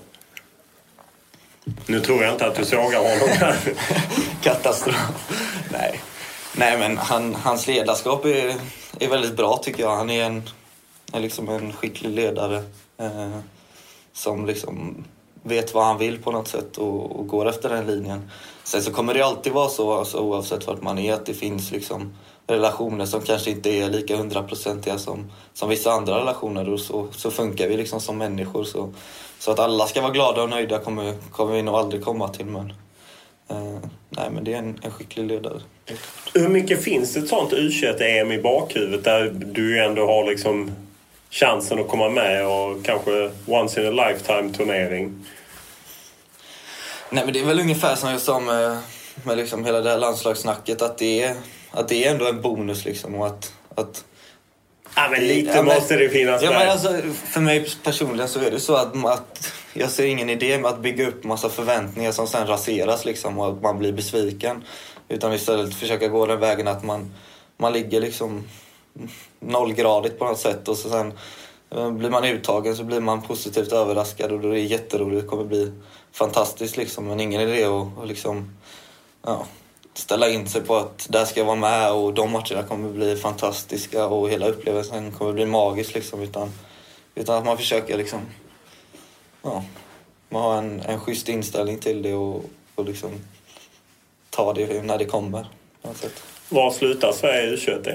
Nu tror jag inte att du sågar honom. Katastrof. Nej. Nej, men han, hans ledarskap är, är väldigt bra tycker jag. Han är en, är liksom en skicklig ledare eh, som liksom vet vad han vill på något sätt och, och går efter den linjen. Sen så kommer det alltid vara så, alltså, oavsett vart man är, att det finns liksom relationer som kanske inte är lika hundraprocentiga som, som vissa andra relationer, och så, så funkar vi liksom som människor. Så, så att alla ska vara glada och nöjda kommer, kommer vi nog aldrig komma till, men eh, nej, men det är en, en skicklig ledare. Hur mycket finns det ett sånt U tjugoett-E M i bakhuvudet där du ändå har liksom chansen att komma med och kanske once in a lifetime turnering? Nej, men det är väl ungefär som jag sa med, med liksom hela det här landslagssnacket, att det är, att det är ändå en bonus liksom, och att, att ja, men lite ja, men, måste det finnas. Ja, men alltså, för mig personligen så är det så att, att jag ser ingen idé med att bygga upp massa förväntningar som sen raseras liksom, och att man blir besviken, utan istället försöka gå den vägen att man, man ligger liksom nollgradigt på något sätt, och så sen blir man uttagen så blir man positivt överraskad, och då är det jätteroligt, det kommer bli fantastiskt liksom, men ingen idé att, att liksom, ja, ställa in sig på att där ska jag vara med och de matcherna kommer bli fantastiska och hela upplevelsen kommer bli magisk liksom, utan, utan att man försöker liksom, ja, man har en, en schysst inställning till det och, och liksom ta det när det kommer på något sätt. Var slutar Sverige U tjugoett?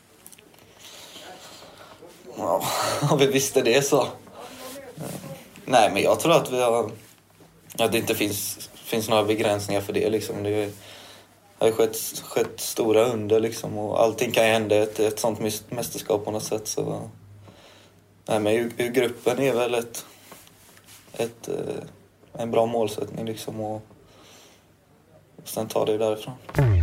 Ja, om vi visste det så. Nej, men jag tror att vi har, att det inte finns, finns några begränsningar för det liksom. Det har ju skett, skett stora under liksom, och allting kan ju hända ett, ett sånt mästerskap på något sätt. Så, nej, men ur, ur gruppen är väl ett, ett, en bra målsättning liksom, och, och sen tar det därifrån.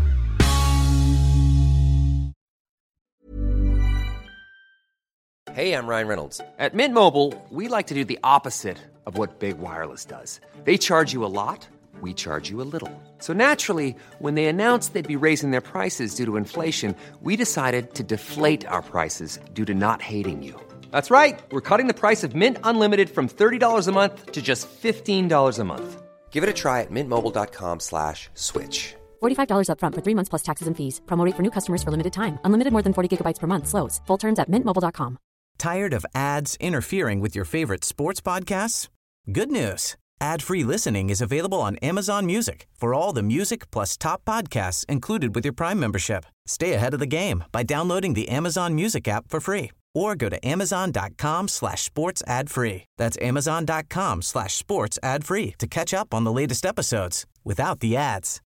Hey, I'm Ryan Reynolds. At Mint Mobile, we like to do the opposite of what Big Wireless does. They charge you a lot, we charge you a little. So naturally, when they announced they'd be raising their prices due to inflation, we decided to deflate our prices due to not hating you. That's right. We're cutting the price of Mint Unlimited from thirty dollars a month to just fifteen dollars a month. Give it a try at mintmobile.com slash switch. forty-five dollars up front for three months plus taxes and fees. Promo rate for new customers for limited time. Unlimited more than forty gigabytes per month. Slows full terms at mint mobile dot com. Tired of ads interfering with your favorite sports podcasts? Good news. Ad-free listening is available on Amazon Music for all the music plus top podcasts included with your Prime membership. Stay ahead of the game by downloading the Amazon Music app for free or go to amazon.com slash sports ad free. That's amazon.com slash sports ad free to catch up on the latest episodes without the ads.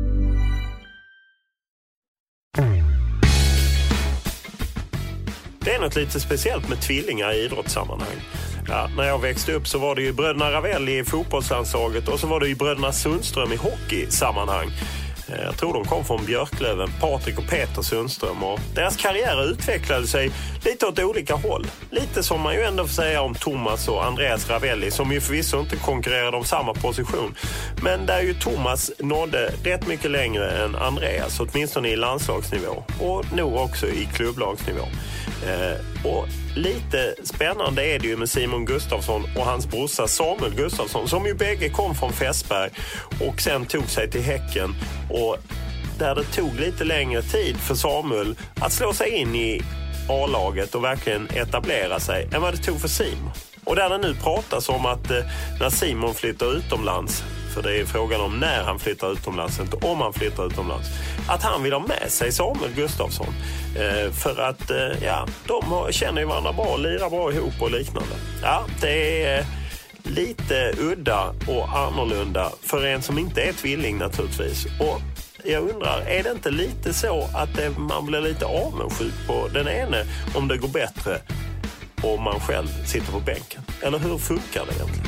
Det är något lite speciellt med tvillingar i idrottssammanhang. Ja, när jag växte upp så var det ju bröderna Ravelli i fotbollslandslaget och så var det ju bröderna Sundström i hockeysammanhang. Jag tror de kom från Björklöven, Patrik och Peter Sundström, och deras karriär utvecklade sig lite åt olika håll. Lite som man ju ändå får säga om Thomas och Andreas Ravelli, som ju förvisso inte konkurrerade om samma position. Men där ju Thomas nådde rätt mycket längre än Andreas, åtminstone i landslagsnivå och nog också i klubblagsnivå. Eh, och lite spännande är det ju med Simon Gustafsson och hans brorsa Samuel Gustafsson, som ju bägge kom från Fässberg och sen tog sig till Häcken, och där det tog lite längre tid för Samuel att slå sig in i A-laget och verkligen etablera sig än vad det tog för Simon. Och där det nu pratas om att eh, när Simon flyttar utomlands, för det är frågan om när han flyttar utomlands, inte om han flyttar utomlands, att han vill ha med sig Samuel Gustafsson. Eh, för att eh, ja, de har, känner ju varandra bra, lirar bra ihop och liknande. Ja, det är eh, lite udda och annorlunda för en som inte är tvilling naturligtvis. Och jag undrar, är det inte lite så att det, man blir lite avundsjuk på den ene om det går bättre om man själv sitter på bänken? Eller hur funkar det egentligen?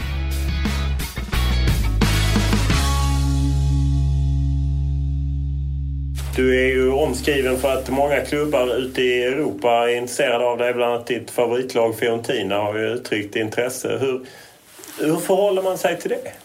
Du är ju omskriven för att många klubbar ute i Europa är intresserade av dig. Bland annat ditt favoritlag Fiorentina har ju uttryckt intresse. Hur, hur förhåller man sig till det?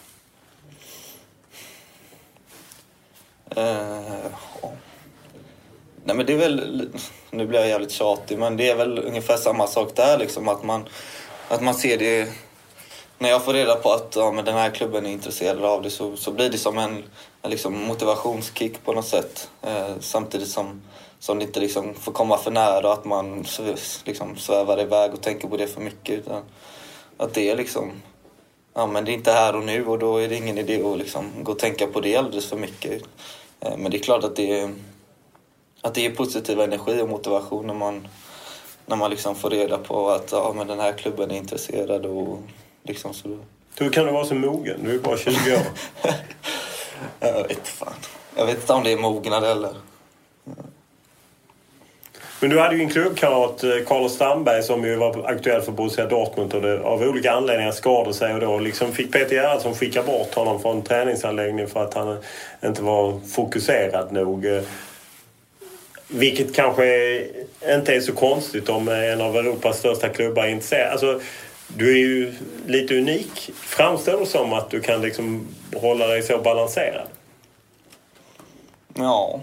Uh, nej men det är väl, nu blir jag jävligt tjatig, men det är väl ungefär samma sak där liksom, att man, att man ser det. När jag får reda på att ja, men den här klubben är intresserad av det, så, så blir det som en, en liksom motivationskick på något sätt. Eh, samtidigt som, som det inte liksom får komma för nära, att man liksom svävar iväg och tänker på det för mycket. Utan att det är liksom, ja, men det är inte här och nu, och då är det ingen idé att liksom gå och tänka på det alldeles för mycket. Men det är klart att det är, att det är positiv energi och motivation när man, när man liksom får reda på att ja, men den här klubben är intresserad och liksom så. Hur kan du vara så mogen? Du är bara tjugo år. Jag vet fan. Jag vet inte om det är mognad eller... Men du hade ju en klubbkamrat, Carlos Strandberg, som ju var aktuell för Borussia Dortmund och det, av olika anledningar skadade sig, och då liksom fick Peter Gerhardsson skicka bort honom från träningsanläggningen för att han inte var fokuserad nog. Vilket kanske inte är så konstigt om en av Europas största klubbar är intresserad. Alltså, du är ju lite unik. Framstår det som att du kan liksom hålla dig så balanserad? Ja.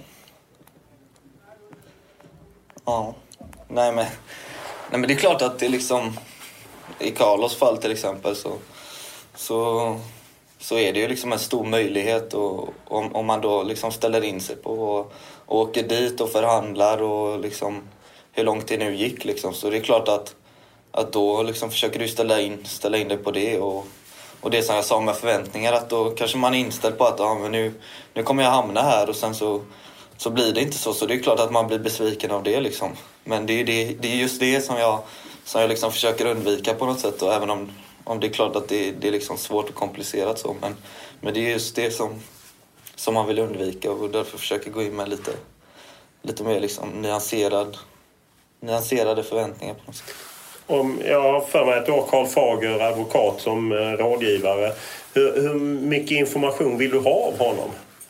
Ja. Nej men, nej men det är klart att det liksom, i Carlos fall till exempel, så, så, så är det ju liksom en stor möjlighet, och om, om man då liksom ställer in sig på och, och åker dit och förhandlar och liksom hur långt det nu gick liksom, så det är klart att, att då liksom försöker du ställa in, ställa in dig på det, och, och det som jag sa med förväntningar, att då kanske man är inställd på att ja, men nu, nu kommer jag hamna här, och sen så Så blir det inte så, så det är klart att man blir besviken av det liksom. Men det är, det, det är just det som jag, som jag liksom försöker undvika på något sätt. Och även om, om det är klart att det, det är liksom svårt och komplicerat så. Men, men det är just det som, som man vill undvika, och därför försöker gå in med lite, lite mer liksom nyanserad, nyanserade förväntningar på något sätt. Om jag har för mig att du har Carl Fager, advokat, som rådgivare. Hur, hur mycket information vill du ha av honom?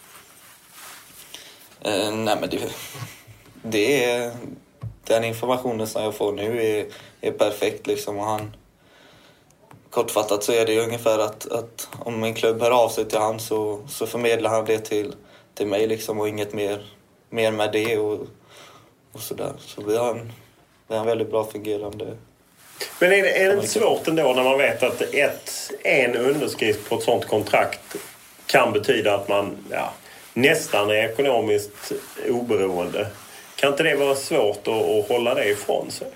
Uh, nej men det, det är den informationen som jag får nu är, är perfekt liksom, och han, kortfattat så är det ju ungefär att, att om en klubb hör av sig till han, så, så förmedlar han det till, till mig liksom, och inget mer, mer med det och, och sådär. Så vi har en, vi har en väldigt bra fungerande. Men är det, är det inte svårt ändå när man vet att ett, en underskrift på ett sånt kontrakt kan betyda att man, ja, nästan är ekonomiskt oberoende? Kan inte det vara svårt att, att hålla det ifrån sig?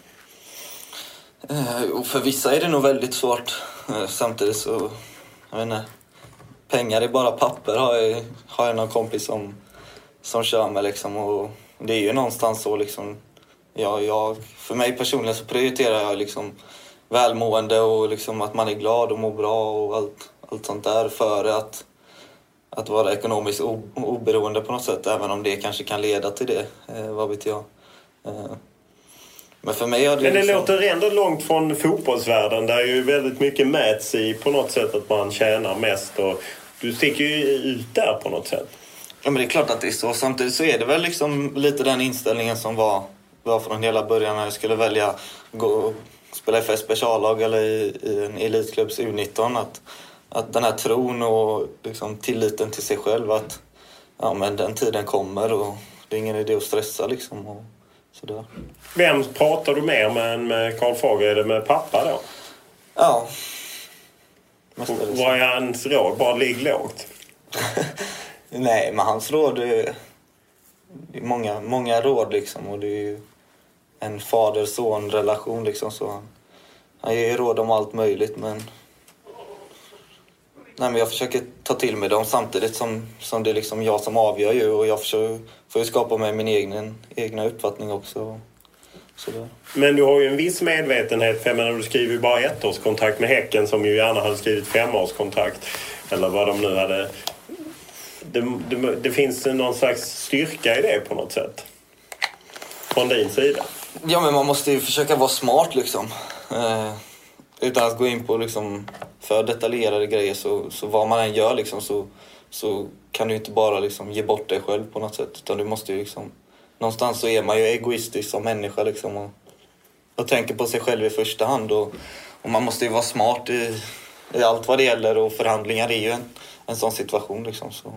Och för vissa är det nog väldigt svårt. Samtidigt så, jag vet inte, pengar är bara papper, har jag, har jag någon kompis som, som kör med liksom, och det är ju någonstans så liksom, jag, jag, för mig personligen så prioriterar jag liksom välmående och liksom att man är glad och mår bra och allt, allt sånt där, före att Att vara ekonomiskt oberoende på något sätt, även om det kanske kan leda till det, eh, vad vet jag. Eh, men för mig har det... Men det liksom... låter ändå långt från fotbollsvärlden, där ju väldigt mycket mäts i på något sätt att man tjänar mest, och du sticker ju ut där på något sätt. Ja, men det är klart att det är så. Samtidigt så är det väl liksom lite den inställningen som var, var från hela början när jag skulle välja gå och spela i F S speciallag eller i, i en elitklubbs U nitton, att Att den här tron och liksom tilliten till sig själv, att ja, men den tiden kommer och det är ingen idé att stressa liksom, och sådär. Vem pratar du mer med med Carl Fager? Är det med pappa då? Ja. Vad är hans råd? Bara ligg lågt? Nej, men hans råd är, det är många, många råd liksom, och det är ju en fader-son-relation liksom, så han, han ger råd om allt möjligt, men nej, men jag försöker ta till mig dem samtidigt som, som det är liksom jag som avgör ju, och jag försöker, får ju skapa mig min egen egna uppfattning också. Sådär. Men du har ju en viss medvetenhet, för när du skriver ju bara ett års kontrakt med Häcken, som ju gärna hade skrivit fem års kontrakt, eller vad de nu hade. Det, det, det finns någon slags styrka i det på något sätt från din sida. Ja, men man måste ju försöka vara smart liksom. Eh, utan att gå in på liksom för detaljerade grejer, så, så vad man än gör liksom, så, så kan du inte bara liksom ge bort dig själv på något sätt, utan du måste ju liksom, någonstans så är man ju egoistisk som människa liksom, och, och tänker på sig själv i första hand, och, och man måste ju vara smart i, i allt vad det gäller, och förhandlingar är ju en, en sån situation liksom, så.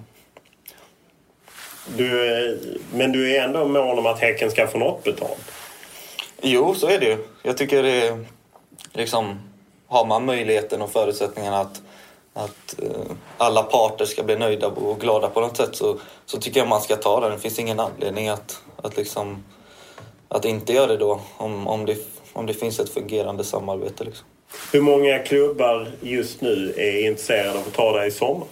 Du, men du är ändå mån om att Häcken ska få något betalt? Jo, så är det ju. Jag tycker det är liksom, har man möjligheten och förutsättningarna att, att uh, alla parter ska bli nöjda och glada på något sätt, så, så tycker jag man ska ta det. Det finns ingen anledning att, att, liksom, att inte göra det då, om, om, det, om det finns ett fungerande samarbete liksom. Hur många klubbar just nu är intresserade av att ta dig i sommar?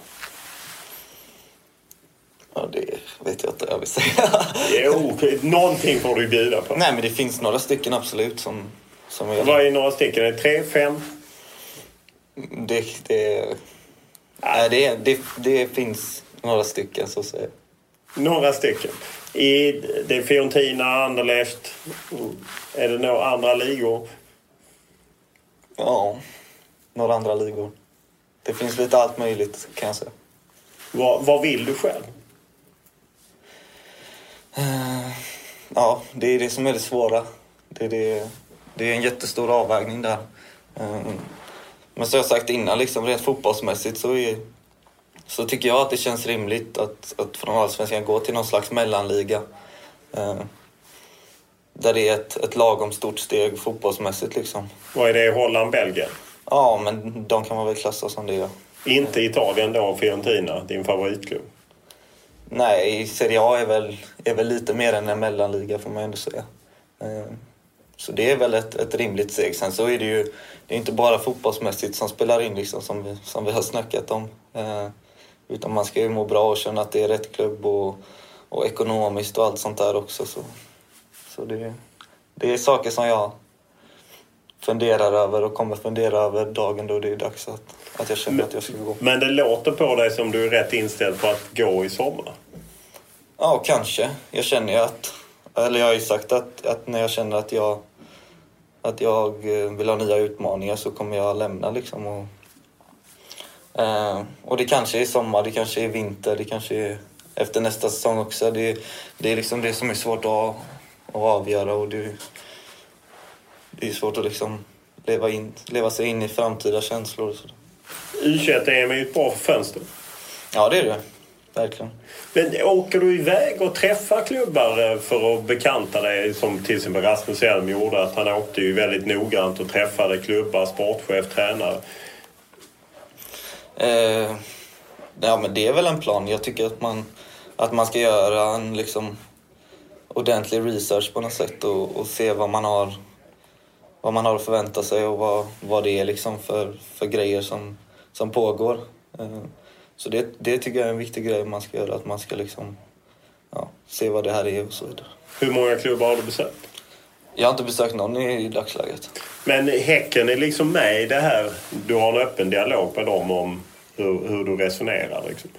Ja, det vet jag inte jag vill säga. Jo, någonting får du bjuda på. Nej, men det finns några stycken absolut som... som jag... Vad är några stycken? Är det tre, fem? Det... det... Nej, det, det, det finns några stycken, så att säga. Några stycken. I det är Fiorentina, Anderlecht. Är det några andra ligor? Ja, några andra ligor. Det finns lite allt möjligt, kan jag säga. Vad, vad vill du själv? Uh, ja, det är det som är det svåra. Det är, det, det är en jättestor avvägning där. Uh, men som jag sagt innan, liksom, rent fotbollsmässigt så, är, så tycker jag att det känns rimligt att, att från Allsvenskan gå till någon slags mellanliga. Uh, där det är ett, ett lagom stort steg fotbollsmässigt. Liksom. Vad är det i Holland, Belgien? Ja, men de kan man väl klassa som det är. Inte Italien då, Fiorentina, din favoritklubb? Nej, Serie A är väl, är väl lite mer än en mellanliga, får man ändå säga. Så det är väl ett, ett rimligt steg. Sen så är det ju det är inte bara fotbollsmässigt som spelar in, liksom, som, vi, som vi har snackat om. Utan man ska ju må bra och känna att det är rätt klubb och, och ekonomiskt och allt sånt där också. Så, så det, det är saker som jag funderar över och kommer fundera över dagen då det är dags att, att jag känner men, att jag ska gå. Men det låter på dig som du är rätt inställd på att gå i sommar. Ja, kanske. Jag känner ju att, eller jag har ju sagt att, att när jag känner att jag att jag vill ha nya utmaningar så kommer jag lämna liksom. Och, eh, och det kanske är sommar, det kanske är vinter, det kanske är efter nästa säsong också. Det, det är liksom det som är svårt att, att avgöra och det Det är svårt att liksom leva, in, leva sig in i framtida känslor och sådär. U tjugoett-E M är ju ett bra fönster. Ja, det är det. Verkligen. Men åker du iväg och träffar klubbar för att bekanta dig, som till exempel Rasmus Elm gjorde, att han åkte ju väldigt noggrant och träffade klubbar, sportchef, tränare? Eh, ja, men det är väl en plan. Jag tycker att man, att man ska göra en liksom ordentlig research på något sätt och, och se vad man har vad man har att förvänta sig och vad, vad det är liksom för, för grejer som, som pågår. Så det, det tycker jag är en viktig grej man ska göra, att man ska liksom, ja, se vad det här är och så vidare. Hur många klubbar har du besökt? Jag har inte besökt någon i, i dagsläget. Men Häcken är liksom med i det här. Du har en öppen dialog med dem om hur, hur du resonerar liksom.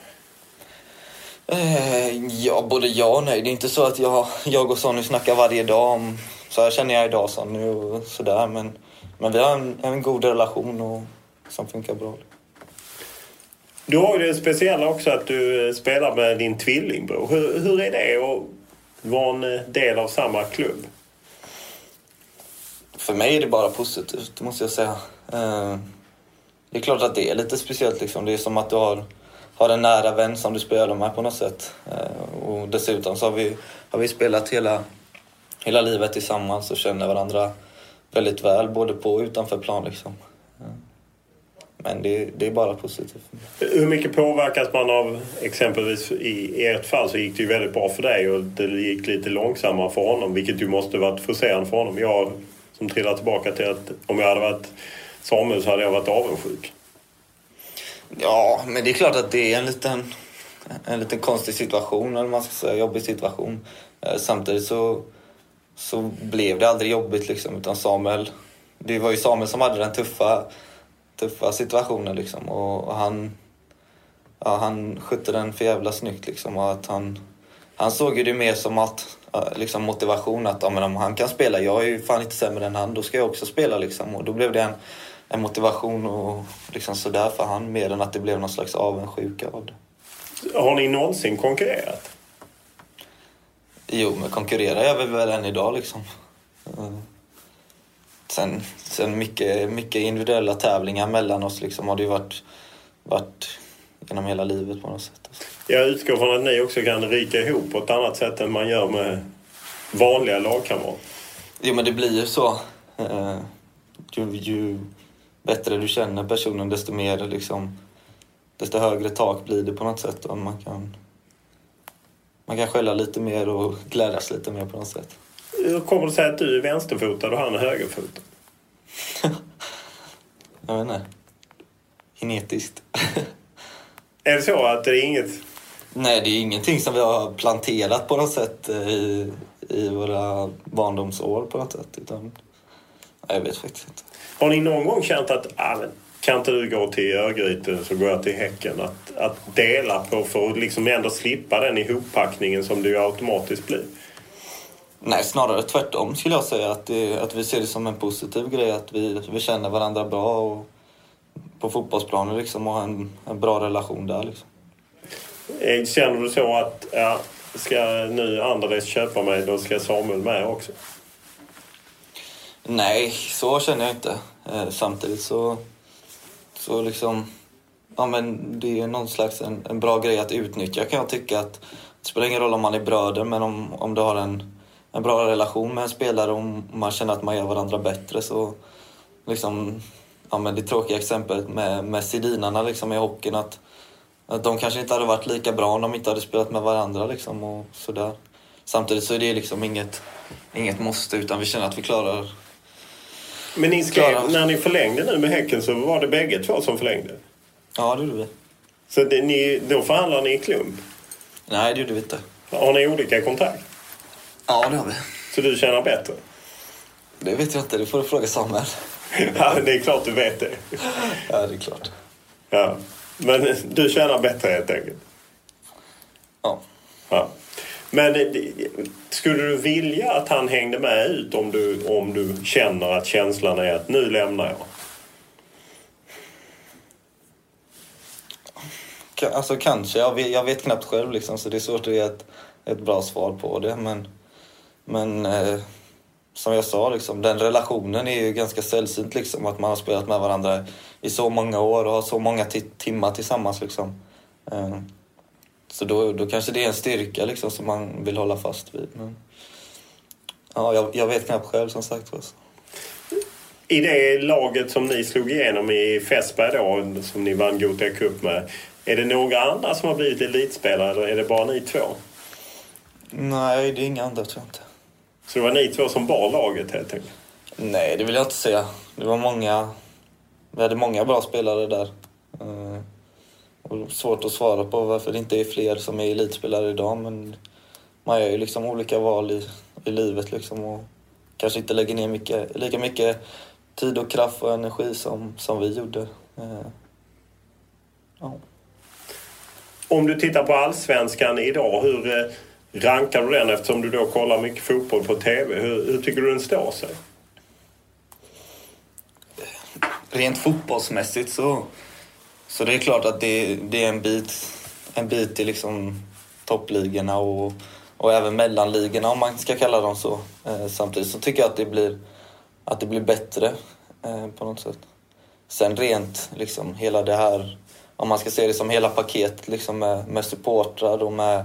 Eh, ja, både ja och nej. Det är inte så att jag, jag och Sonny snackar varje dag om... Så här känner jag idag Sonny och sådär. Men, men vi har en, en god relation och, som funkar bra. Du har ju det speciella också att du spelar med din tvillingbror. Hur, hur är det att vara en del av samma klubb? För mig är det bara positivt, måste jag säga. Eh, det är klart att det är lite speciellt. Liksom. Det är som att du har... har en nära vän som du spelar med på något sätt. Och dessutom så har vi, har vi spelat hela, hela livet tillsammans och känner varandra väldigt väl, både på och utanför plan liksom. Men det, det är bara positivt. Hur mycket påverkas man av, exempelvis i ert fall så gick det ju väldigt bra för dig och det gick lite långsammare för honom, vilket ju måste varit frustrerande för honom. Jag som trillar tillbaka till att om jag hade varit Samuel så hade jag varit avundsjuk. Ja, men det är klart att det är en liten, en liten konstig situation, eller man ska säga jobbig situation. Samtidigt så, så blev det aldrig jobbigt liksom, utan Samuel, det var ju Samuel som hade den tuffa, tuffa situationen liksom, och, och han, ja, han skötte den för jävla snyggt liksom, och att han, han såg ju det mer som att, liksom motivation att ja, men om han kan spela, jag är ju fan inte sämre än han, då ska jag också spela liksom, och då blev det en en motivation och liksom sådär för han, mer än att det blev någon slags avundsjuka av det. Har ni någonsin konkurrerat? Jo, men konkurrerar jag väl än idag liksom. Sen, sen mycket, mycket individuella tävlingar mellan oss liksom har det ju varit, varit genom hela livet på något sätt. Jag utgår från att ni också kan ryka ihop på ett annat sätt än man gör med vanliga lagkamrater. Jo, men det blir ju så. Ju, ju bättre du känner personen, desto mer liksom, desto högre tak blir det på något sätt, och man kan man kan skälla lite mer och glädjas lite mer på något sätt. Hur kommer det sig att du är vänsterfotad och han är högerfotad? jag vet inte, genetiskt. Är det så att det är inget? Nej, det är ingenting som vi har planterat på något sätt i, i våra barndomsår på något sätt. Utan, jag vet faktiskt inte. Har ni någon gång känt att ah, men, kan inte du gå till Örgryte så går jag till Häcken? Att, att dela på för att liksom ändå slippa den ihoppackningen som du automatiskt blir? Nej, snarare tvärtom skulle jag säga. Att, det, att vi ser det som en positiv grej. Att vi, vi känner varandra bra och på fotbollsplanen liksom, och har en, en bra relation där. Liksom. Känner du så att ja, ska nu Andres köpa mig, då ska Samuel med också? Nej, så känner jag inte. Eh, samtidigt så, så liksom, ja, men det är någon slags en, en bra grej att utnyttja, kan jag tycka. Att det spelar ingen roll om man är bröder, men om, om du har en, en bra relation med en spelare och man känner att man gör varandra bättre, så liksom, ja, men det tråkiga exemplet med, med Sedinarna liksom, i hockeyn, att, att de kanske inte hade varit lika bra om de inte hade spelat med varandra liksom, och sådär. Samtidigt så är det liksom inget, inget måste, utan vi känner att vi klarar. Men ni skrev, när ni förlängde nu med Häcken, så var det bägge två som förlängde? Ja, det gjorde vi. Så det, ni, då förhandlar ni i klump? Nej, det gjorde vi inte. Har ni olika kontrakt? Ja, det har vi. Så du tjänar bättre? Det vet jag inte, det får du fråga Samuel. Ja, det är klart du vet det. Ja, det är klart. Ja, men du tjänar bättre helt enkelt? Ja. Ja. Men skulle du vilja att han hängde med ut om du, om du känner att känslan är att nu lämnar jag? Alltså kanske, jag vet, jag vet knappt själv liksom, så det är svårt att ge ett, ett bra svar på det. Men, men eh, som jag sa, liksom, den relationen är ju ganska sällsynt liksom, att man har spelat med varandra i så många år och har så många t- timmar tillsammans liksom. Eh, så då, då kanske det är en styrka liksom, som man vill hålla fast vid. Men, ja, jag, jag vet knappt själv som sagt. Alltså. I det laget som ni slog igenom i Fässberg då, som ni vann Gothia Cup med, är det några andra som har blivit elitspelare eller är det bara ni två? Nej, det är inga andra, tror jag inte. Så det var ni två som bar laget helt enkelt? Nej, det vill jag inte säga. Det var många, vi hade många bra spelare där. Uh, och svårt att svara på varför det inte är fler som är elitspelare idag, men man gör ju liksom olika val i, i livet liksom, och kanske inte lägger ner mycket, lika mycket tid och kraft och energi som, som vi gjorde. Uh, ja. Om du tittar på Allsvenskan idag, hur rankar du den eftersom du då kollar mycket fotboll på tv? Hur, hur tycker du den står sig? Rent fotbollsmässigt så, så det är klart att det, det är en bit, en bit i liksom toppligorna och, och även mellanligorna, om man ska kalla dem så. Eh, samtidigt så tycker jag att det blir, att det blir bättre eh, på något sätt. Sen rent liksom hela det här, om man ska se det som hela paket liksom med, med supportrar och med,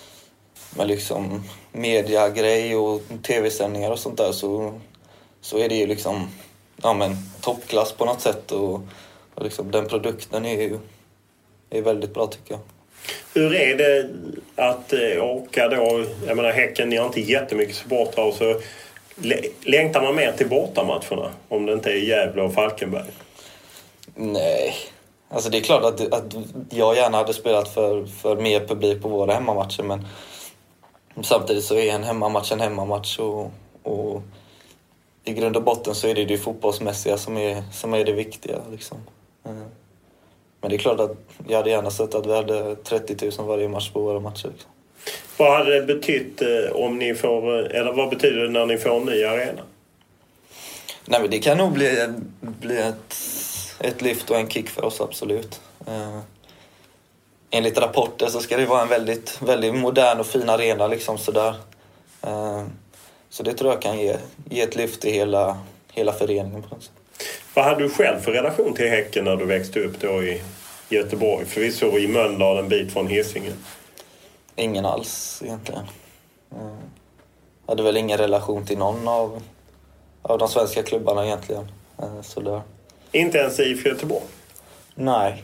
med liksom mediagrej och tv-sändningar och sånt där, så, så är det ju liksom, ja, men toppklass på något sätt, och, och liksom den produkten är ju är väldigt bra, tycker jag. Hur är det att eh, åka då, jag menar Häcken, ni har inte jättemycket supportrar, och så längtar man mer till bortamatcherna om det inte är Gävle och Falkenberg? Nej, alltså det är klart att, att jag gärna hade spelat för, för mer publik på våra hemmamatcher, men samtidigt så är en hemmamatch en hemmamatch, och, och i grund och botten så är det det fotbollsmässiga som är, som är det viktiga liksom. Men det är klart att jag hade gärna sett att vi hade trettio tusen varje match på våra matcher liksom. Vad hade det betytt om ni får, eller vad betyder det när ni får en ny arena? Nej, men det kan nog bli, bli ett, ett lyft och en kick för oss, absolut. Eh, enligt rapporter så ska det vara en väldigt, väldigt modern och fin arena liksom, sådär. Eh, så det tror jag kan ge, ge ett lyft i hela, hela föreningen på något sätt. Vad hade du själv för relation till Häcken när du växte upp då i Göteborg? Förvisso i Mölndal, en bit från Hisingen. Ingen alls egentligen. Jag hade väl ingen relation till någon av, av de svenska klubbarna egentligen. Sådär. Inte ens i Göteborg? Nej.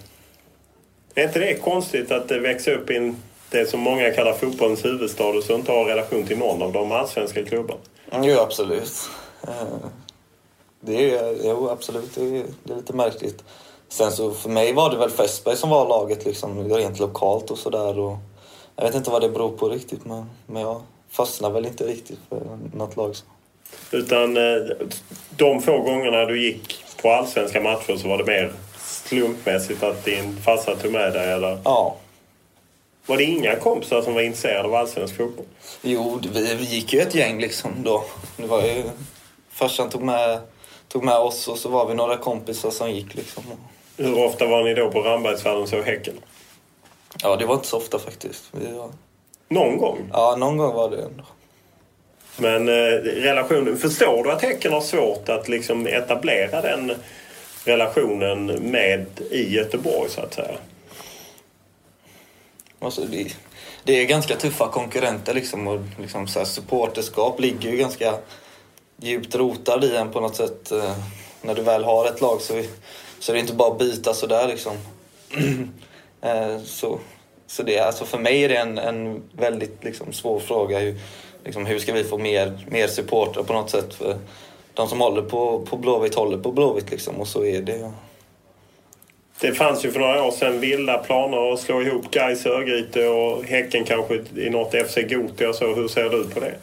Är inte det konstigt att det växer upp i en, det som många kallar fotbollens huvudstad, och så inte har relation till någon av de allsvenska klubbarna? Jo, absolut. Det är, jo, absolut. Det är, det är lite märkligt. Sen så för mig var det väl Fässberg som var laget liksom rent lokalt och sådär. Och jag vet inte vad det beror på riktigt, men, men jag fastnar väl inte riktigt för något lag. Så. Utan de få gångerna du gick på allsvenska matcher så var det mer slumpmässigt att din farsa tog med dig, eller? Ja. Var det inga kompisar som var intresserade av allsvensk fotboll? Jo, vi, vi gick ju ett gäng liksom då. Det var ju, farsan tog med, tog med oss och så var vi några kompisar som gick liksom. Hur ofta var ni då på Rambergsvallen och såg Häcken? Ja, det var inte så ofta faktiskt. Vi var... Någon gång? Ja, någon gång var det ändå. Men eh, relationen, förstår du att Häcken har svårt att liksom etablera den relationen med i Göteborg så att säga? Alltså, det, det är ganska tuffa konkurrenter liksom, och liksom så här, supporterskap ligger ju ganska djupt rotad i en på något sätt. Eh, när du väl har ett lag så, så är det inte bara att byta sådär liksom. eh, så, så det, alltså för mig är det en, en väldigt liksom, svår fråga. Hur, liksom, hur ska vi få mer, mer supporter på något sätt? För de som håller på, på Blåvitt håller på Blåvitt liksom, och så är det. Det fanns ju för några år sedan vilda planer att slå ihop Gais Örgryte och Häcken kanske i något F C Gothia. Så hur ser du på det?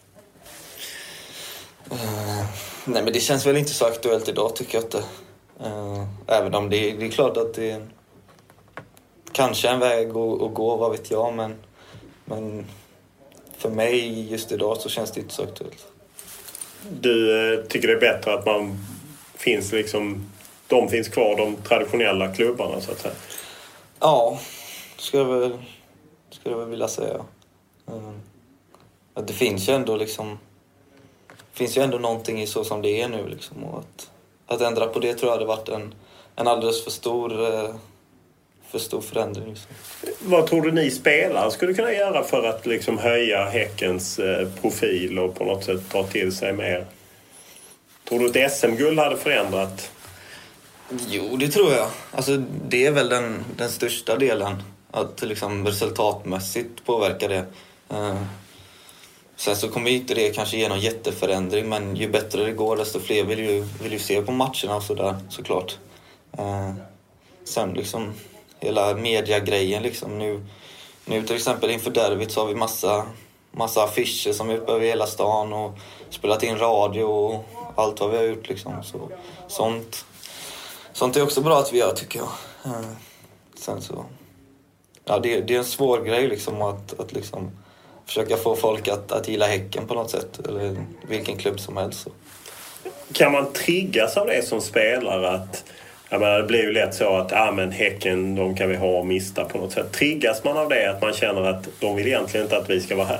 Uh, nej, men det känns väl inte så aktuellt idag tycker jag inte. Uh, även om det, det är klart att det är kanske en väg att, att gå, vad vet jag. Men, men för mig just idag så känns det inte så aktuellt. Du uh, tycker det är bättre att man finns liksom... De finns kvar, de traditionella klubbarna så att säga. Ja, skulle jag väl, skulle jag väl vilja säga. Mm. Att det finns ju ändå liksom... finns ju ändå någonting i så som det är nu liksom. Och att, att ändra på det tror jag hade varit en, en alldeles för stor, för stor förändring. Liksom. Vad tror du ni spelare skulle kunna göra för att liksom höja Häckens profil och på något sätt ta till sig mer? Tror du att S M-guld hade förändrat? Jo, det tror jag. Alltså, det är väl den, den största delen. Att liksom resultatmässigt påverka det. Uh, sen så kommer inte det kanske ge någon jätteförändring. Men ju bättre det går desto fler vill ju, vill ju se på matcherna och sådär, såklart. Uh, sen liksom hela mediagrejen liksom. Nu, nu till exempel inför derbyt så har vi massa, massa affischer som är uppe över hela stan. Och spelat in radio och allt vad vi har gjort liksom. Så, sånt. Sånt är också bra att vi gör tycker jag. Uh, sen så... Ja, det, det är en svår grej liksom att, att liksom försöka få folk att, att gilla Häcken på något sätt. Eller vilken klubb som helst. Så. Kan man triggas av det som spelare? Att, jag menar, det blir ju lätt så att ah, men Häcken, de kan vi ha och mista på något sätt. Triggas man av det? Att man känner att de vill egentligen inte att vi ska vara här?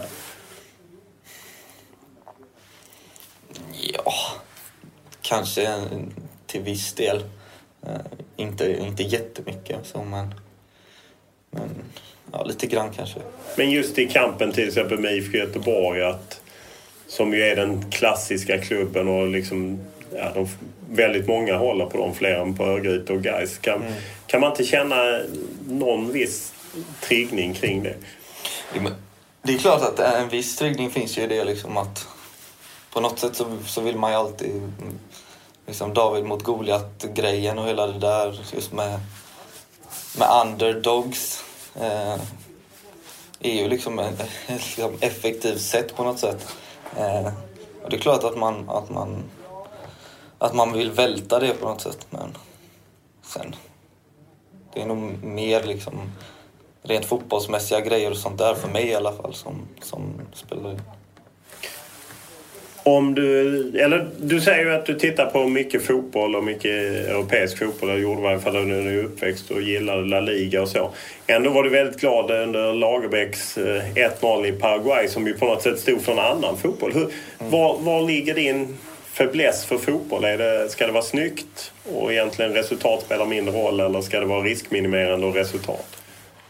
Ja, kanske till viss del. Uh, inte, inte jättemycket så, men, men ja, lite grann kanske. Men just i kampen till exempel med I F K Göteborg, att, som ju är den klassiska klubben och liksom, ja, de, väldigt många håller på dem, fler än på Örgryte och Gais. Kan, mm. kan man inte känna någon viss triggning kring det? Ja, men det är klart att en viss triggning finns ju i det liksom, att på något sätt så, så vill man ju alltid... Liksom David mot Goliat-grejen och hela det där just med, med underdogs eh, är ju liksom ett liksom effektivt sätt på något sätt. Eh, och det är klart att man, att, man, att man vill välta det på något sätt, men sen det är nog mer liksom rent fotbollsmässiga grejer och sånt där för mig i alla fall som, som spelar in. Om du, eller du säger ju att du tittar på mycket fotboll och mycket europeisk fotboll. Det gjorde i varje fall när du är uppväxt och gillade La Liga och så. Ändå var du väldigt glad under Lagerbäcks ett noll i Paraguay som ju på något sätt stod för en annan fotboll. Hur, mm. var, var ligger din fäbless för fotboll? Är det, ska det vara snyggt och egentligen resultat spelar mindre roll, eller ska det vara riskminimerande och resultat?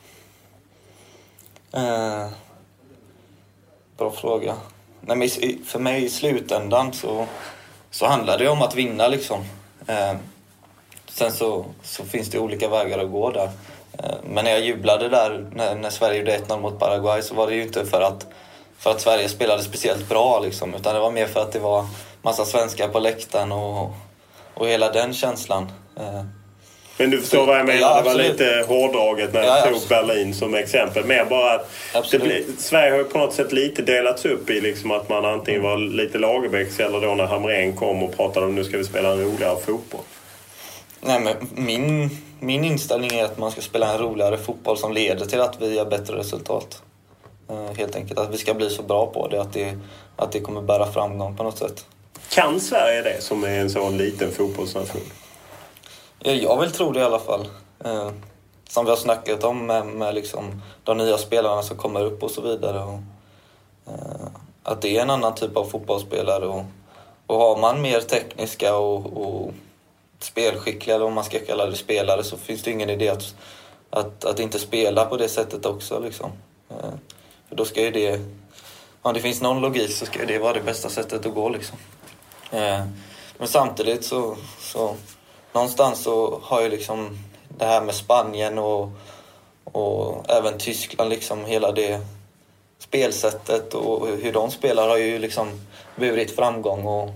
Uh, bra fråga. Nej, men för mig i slutändan så, så handlar det om att vinna liksom. Eh, sen så, så finns det olika vägar att gå där. Eh, men när jag jublade där när, när Sverige gjorde ett noll mot Paraguay så var det ju inte för att, för att Sverige spelade speciellt bra liksom, utan det var mer för att det var, massa svenskar på läktaren och, och hela den känslan. Men du förstår vad jag menar, ja, det var lite hårdraget när jag ja, tog Berlin som exempel. Men bara att det blir, Sverige har ju på något sätt lite delats upp i liksom att man antingen var lite Lagerbäcks eller då när Hamrén kom och pratade om nu ska vi spela en roligare fotboll. Nej, men min, min inställning är att man ska spela en roligare fotboll som leder till att vi gör bättre resultat. Uh, helt enkelt, att vi ska bli så bra på det att, det att det kommer bära framgång på något sätt. Kan Sverige det som är en sån liten fotbollsnation? Ja, jag vill tro det i alla fall. Uh, som vi har snackat om med, med liksom de nya spelarna som kommer upp och så vidare. Och, uh, att det är en annan typ av fotbollsspelare. Och, och har man mer tekniska och, och spelskickliga, eller om man ska kalla det spelare, så finns det ingen idé att, att, att inte spela på det sättet också. Liksom. Uh, för då ska ju det... Om det finns någon logik så ska det vara det bästa sättet att gå. Liksom. Uh, men samtidigt så... så någonstans så har ju liksom det här med Spanien och, och även Tyskland, liksom hela det spelsättet och hur de spelar har ju liksom burit framgång och,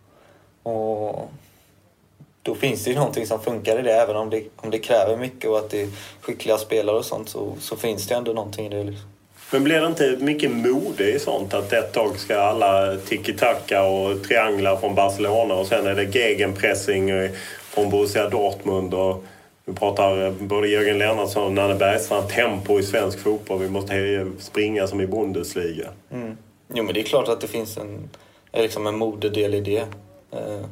och då finns det ju någonting som funkar i det, även om det, om det kräver mycket och att det är skickliga spelare och sånt, så, så finns det ändå någonting i det liksom. Men blir det inte mycket mode i sånt att ett tag ska alla tiki-taka och trianglar från Barcelona och sen är det gegenpressing från Borussia Dortmund och vi pratar både Jörgen Lennartsson och Nanne Bergstrand tempo i svensk fotboll. Vi måste springa som i Bundesliga. Mm. Jo, men det är klart att det finns en, liksom en modedel i det. Eh,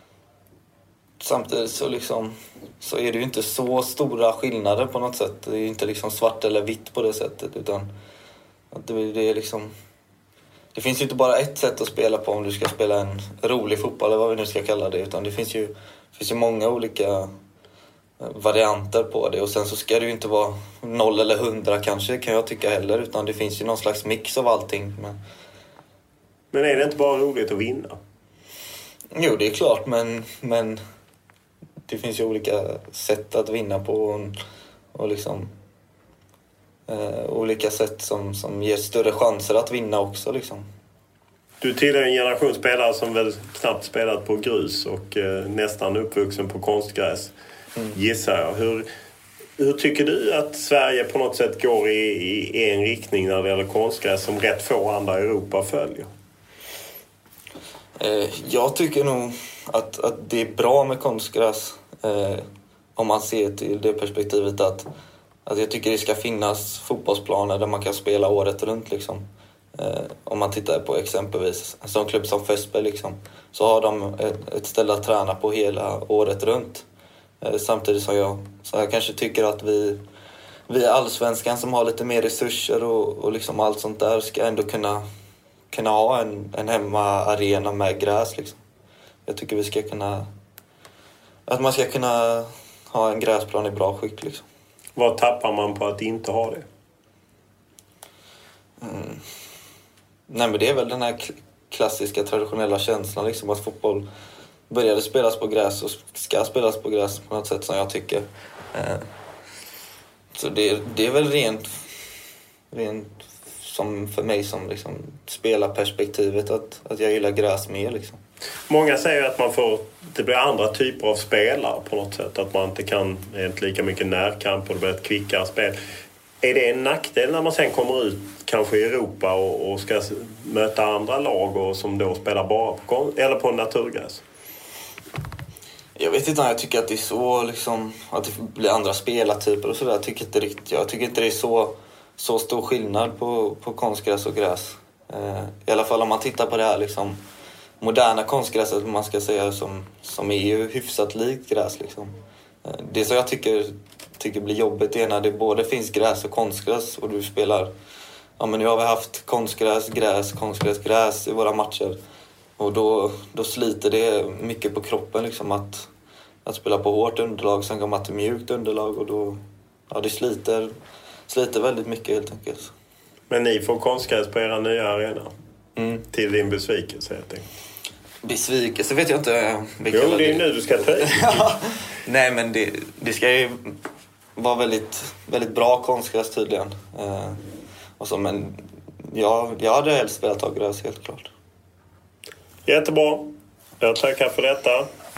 samtidigt så, liksom, så är det ju inte så stora skillnader på något sätt. Det är ju inte liksom svart eller vitt på det sättet, utan att det, det är liksom... Det finns ju inte bara ett sätt att spela på om du ska spela en rolig fotboll eller vad vi nu ska kalla det, utan det finns ju, det finns ju många olika varianter på det, och sen så ska det ju inte vara noll eller hundra kanske, kan jag tycka heller, utan det finns ju någon slags mix av allting. Men, men är det inte bara roligt att vinna? Jo, det är klart, men, men det finns ju olika sätt att vinna på och, och liksom eh, olika sätt som, som ger större chanser att vinna också liksom. Du tillhör en generation spelare som väl knappt spelat på grus och eh, nästan uppvuxen på konstgräs. Mm. Gissar jag. Hur, hur tycker du att Sverige på något sätt går i, i en riktning när det gäller konstgräs som rätt få andra i Europa följer? Eh, jag tycker nog att, att det är bra med konstgräs eh, om man ser till det perspektivet att, att jag tycker det ska finnas fotbollsplaner där man kan spela året runt liksom. Eh, om man tittar på exempelvis en sån klubb som Fässberg liksom, så har de ett, ett ställe att träna på hela året runt. Eh, samtidigt som jag, så jag kanske tycker att vi, vi allsvenskan som har lite mer resurser och, och liksom allt sånt där ska ändå kunna, kunna ha en, en hemmaarena med gräs liksom. Jag tycker vi ska kunna, att man ska kunna ha en gräsplan i bra skick liksom. Vad tappar man på att inte ha det? Mm. Nej, men det är väl den här klassiska traditionella känslan liksom, att fotboll började spelas på gräs och ska spelas på gräs på något sätt som jag tycker. Eh, så det, det är väl rent, rent som för mig som liksom spelar perspektivet att, att jag gillar gräs mer liksom. Många säger att man får, det blir andra typer av spelare på något sätt, att man inte kan inte lika mycket närkamp och det blir ett kvickare spel. Är det en nackdel när man sen kommer ut kanske i Europa och, och ska möta andra lag och som då spelar bara på, eller på naturgräs? Jag vet inte, jag tycker att det är så liksom, att det blir andra spelartyper och sådär. Jag tycker inte riktigt, jag tycker inte det är så, så stor skillnad på, på konstgräs och gräs. Eh, I alla fall om man tittar på det här liksom moderna konstgräset, man ska säga, som, som är ju hyfsat likt gräs liksom. Eh, det som jag tycker tycker blir jobbigt är när det både finns gräs och konstgräs och du spelar, ja men nu har vi haft konstgräs, gräs, konstgräs, gräs i våra matcher och då, då sliter det mycket på kroppen liksom att, att spela på hårt underlag, sen går man till mjukt underlag och då, ja det sliter, sliter väldigt mycket helt enkelt. Men ni får konstgräs på era nya arena? Mm. Till din besvikelse helt enkelt? Besvikelse vet jag inte. Jo, det är nu du ska ta i. Nej, men det, det ska ju var väldigt, väldigt bra konstgräs tydligen. Eh, och så, men jag, jag hade helst velat ha gräs helt klart. Jättebra. Jag tackar för detta.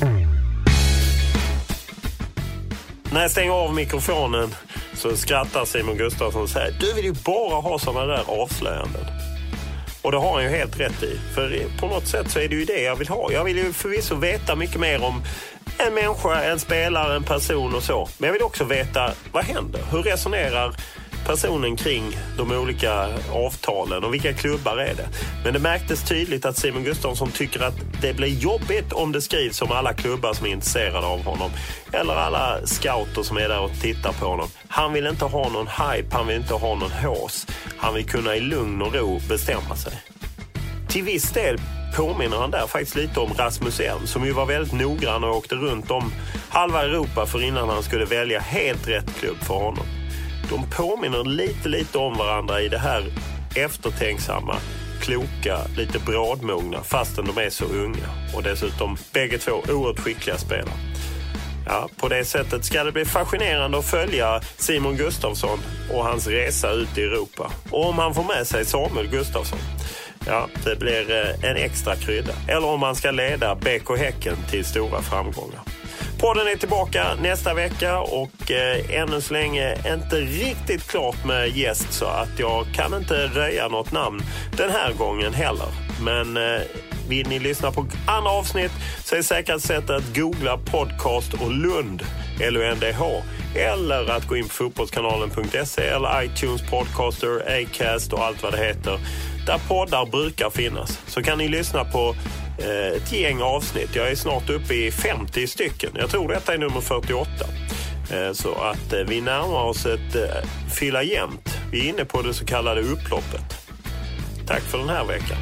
När jag stänger av mikrofonen så skrattar Simon Gustafsson och säger: du vill ju bara ha sådana där avslöjanden. Och det har han ju helt rätt i. För på något sätt så är det ju det jag vill ha. Jag vill ju förvisso veta mycket mer om en människa, en spelare, en person och så. Men jag vill också veta, vad händer? Hur resonerar personen kring de olika avtalen och vilka klubbar är det? Men det märktes tydligt att Simon Gustafsson tycker att det blir jobbigt om det skrivs om alla klubbar som är intresserade av honom. Eller alla scouter som är där och tittar på honom. Han vill inte ha någon hype, han vill inte ha någon hås. Han vill kunna i lugn och ro bestämma sig. Till viss del påminner han där faktiskt lite om Rasmus Elm, som ju var väldigt noggrann och åkte runt om halva Europa för innan han skulle välja helt rätt klubb för honom. De påminner lite lite om varandra i det här eftertänksamma, kloka, lite brådmogna fastän de är så unga. Och dessutom bägge två oerhört skickliga spelare. Ja, på det sättet ska det bli fascinerande att följa Simon Gustafsson och hans resa ut i Europa. Och om han får med sig Samuel Gustafsson. Ja, det blir en extra krydda. Eller om man ska leda B K Häcken till stora framgångar. Podden är tillbaka nästa vecka och eh, ännu så länge inte riktigt klart med gäst, så att jag kan inte röja något namn den här gången heller. Men eh, vill ni lyssna på andra avsnitt så är säkert sätt att googla podcast och Lund, L U N D H, eller att gå in på fotbollskanalen punkt se eller iTunes, Podcaster, Acast och allt vad det heter. Där poddar brukar finnas. Så kan ni lyssna på eh, ett gäng avsnitt. Jag är snart uppe i femtio stycken. Jag tror detta är nummer fyrtioåtta. Eh, så att eh, vi närmar oss ett eh, fylla jämnt. Vi är inne på det så kallade upploppet. Tack för den här veckan.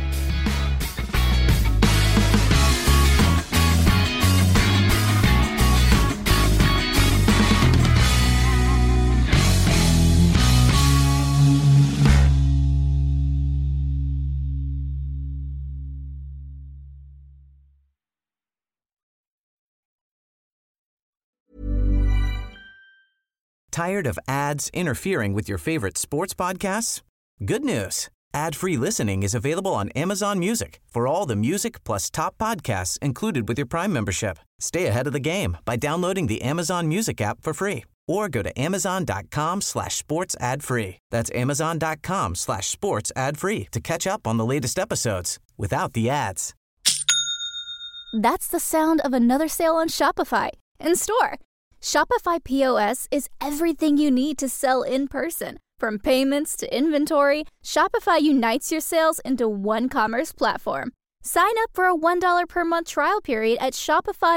Tired of ads interfering with your favorite sports podcasts? Good news. Ad-free listening is available on Amazon Music for all the music plus top podcasts included with your Prime membership. Stay ahead of the game by downloading the Amazon Music app for free or go to amazon.com slash sports ad free. That's amazon.com slash sports ad free to catch up on the latest episodes without the ads. That's the sound of another sale on Shopify in store. Shopify P O S is everything you need to sell in person. From payments to inventory, Shopify unites your sales into one commerce platform. Sign up for a one dollar per month trial period at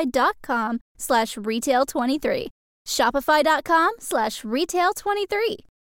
shopify.com slash retail23. Shopify.com slash retail23.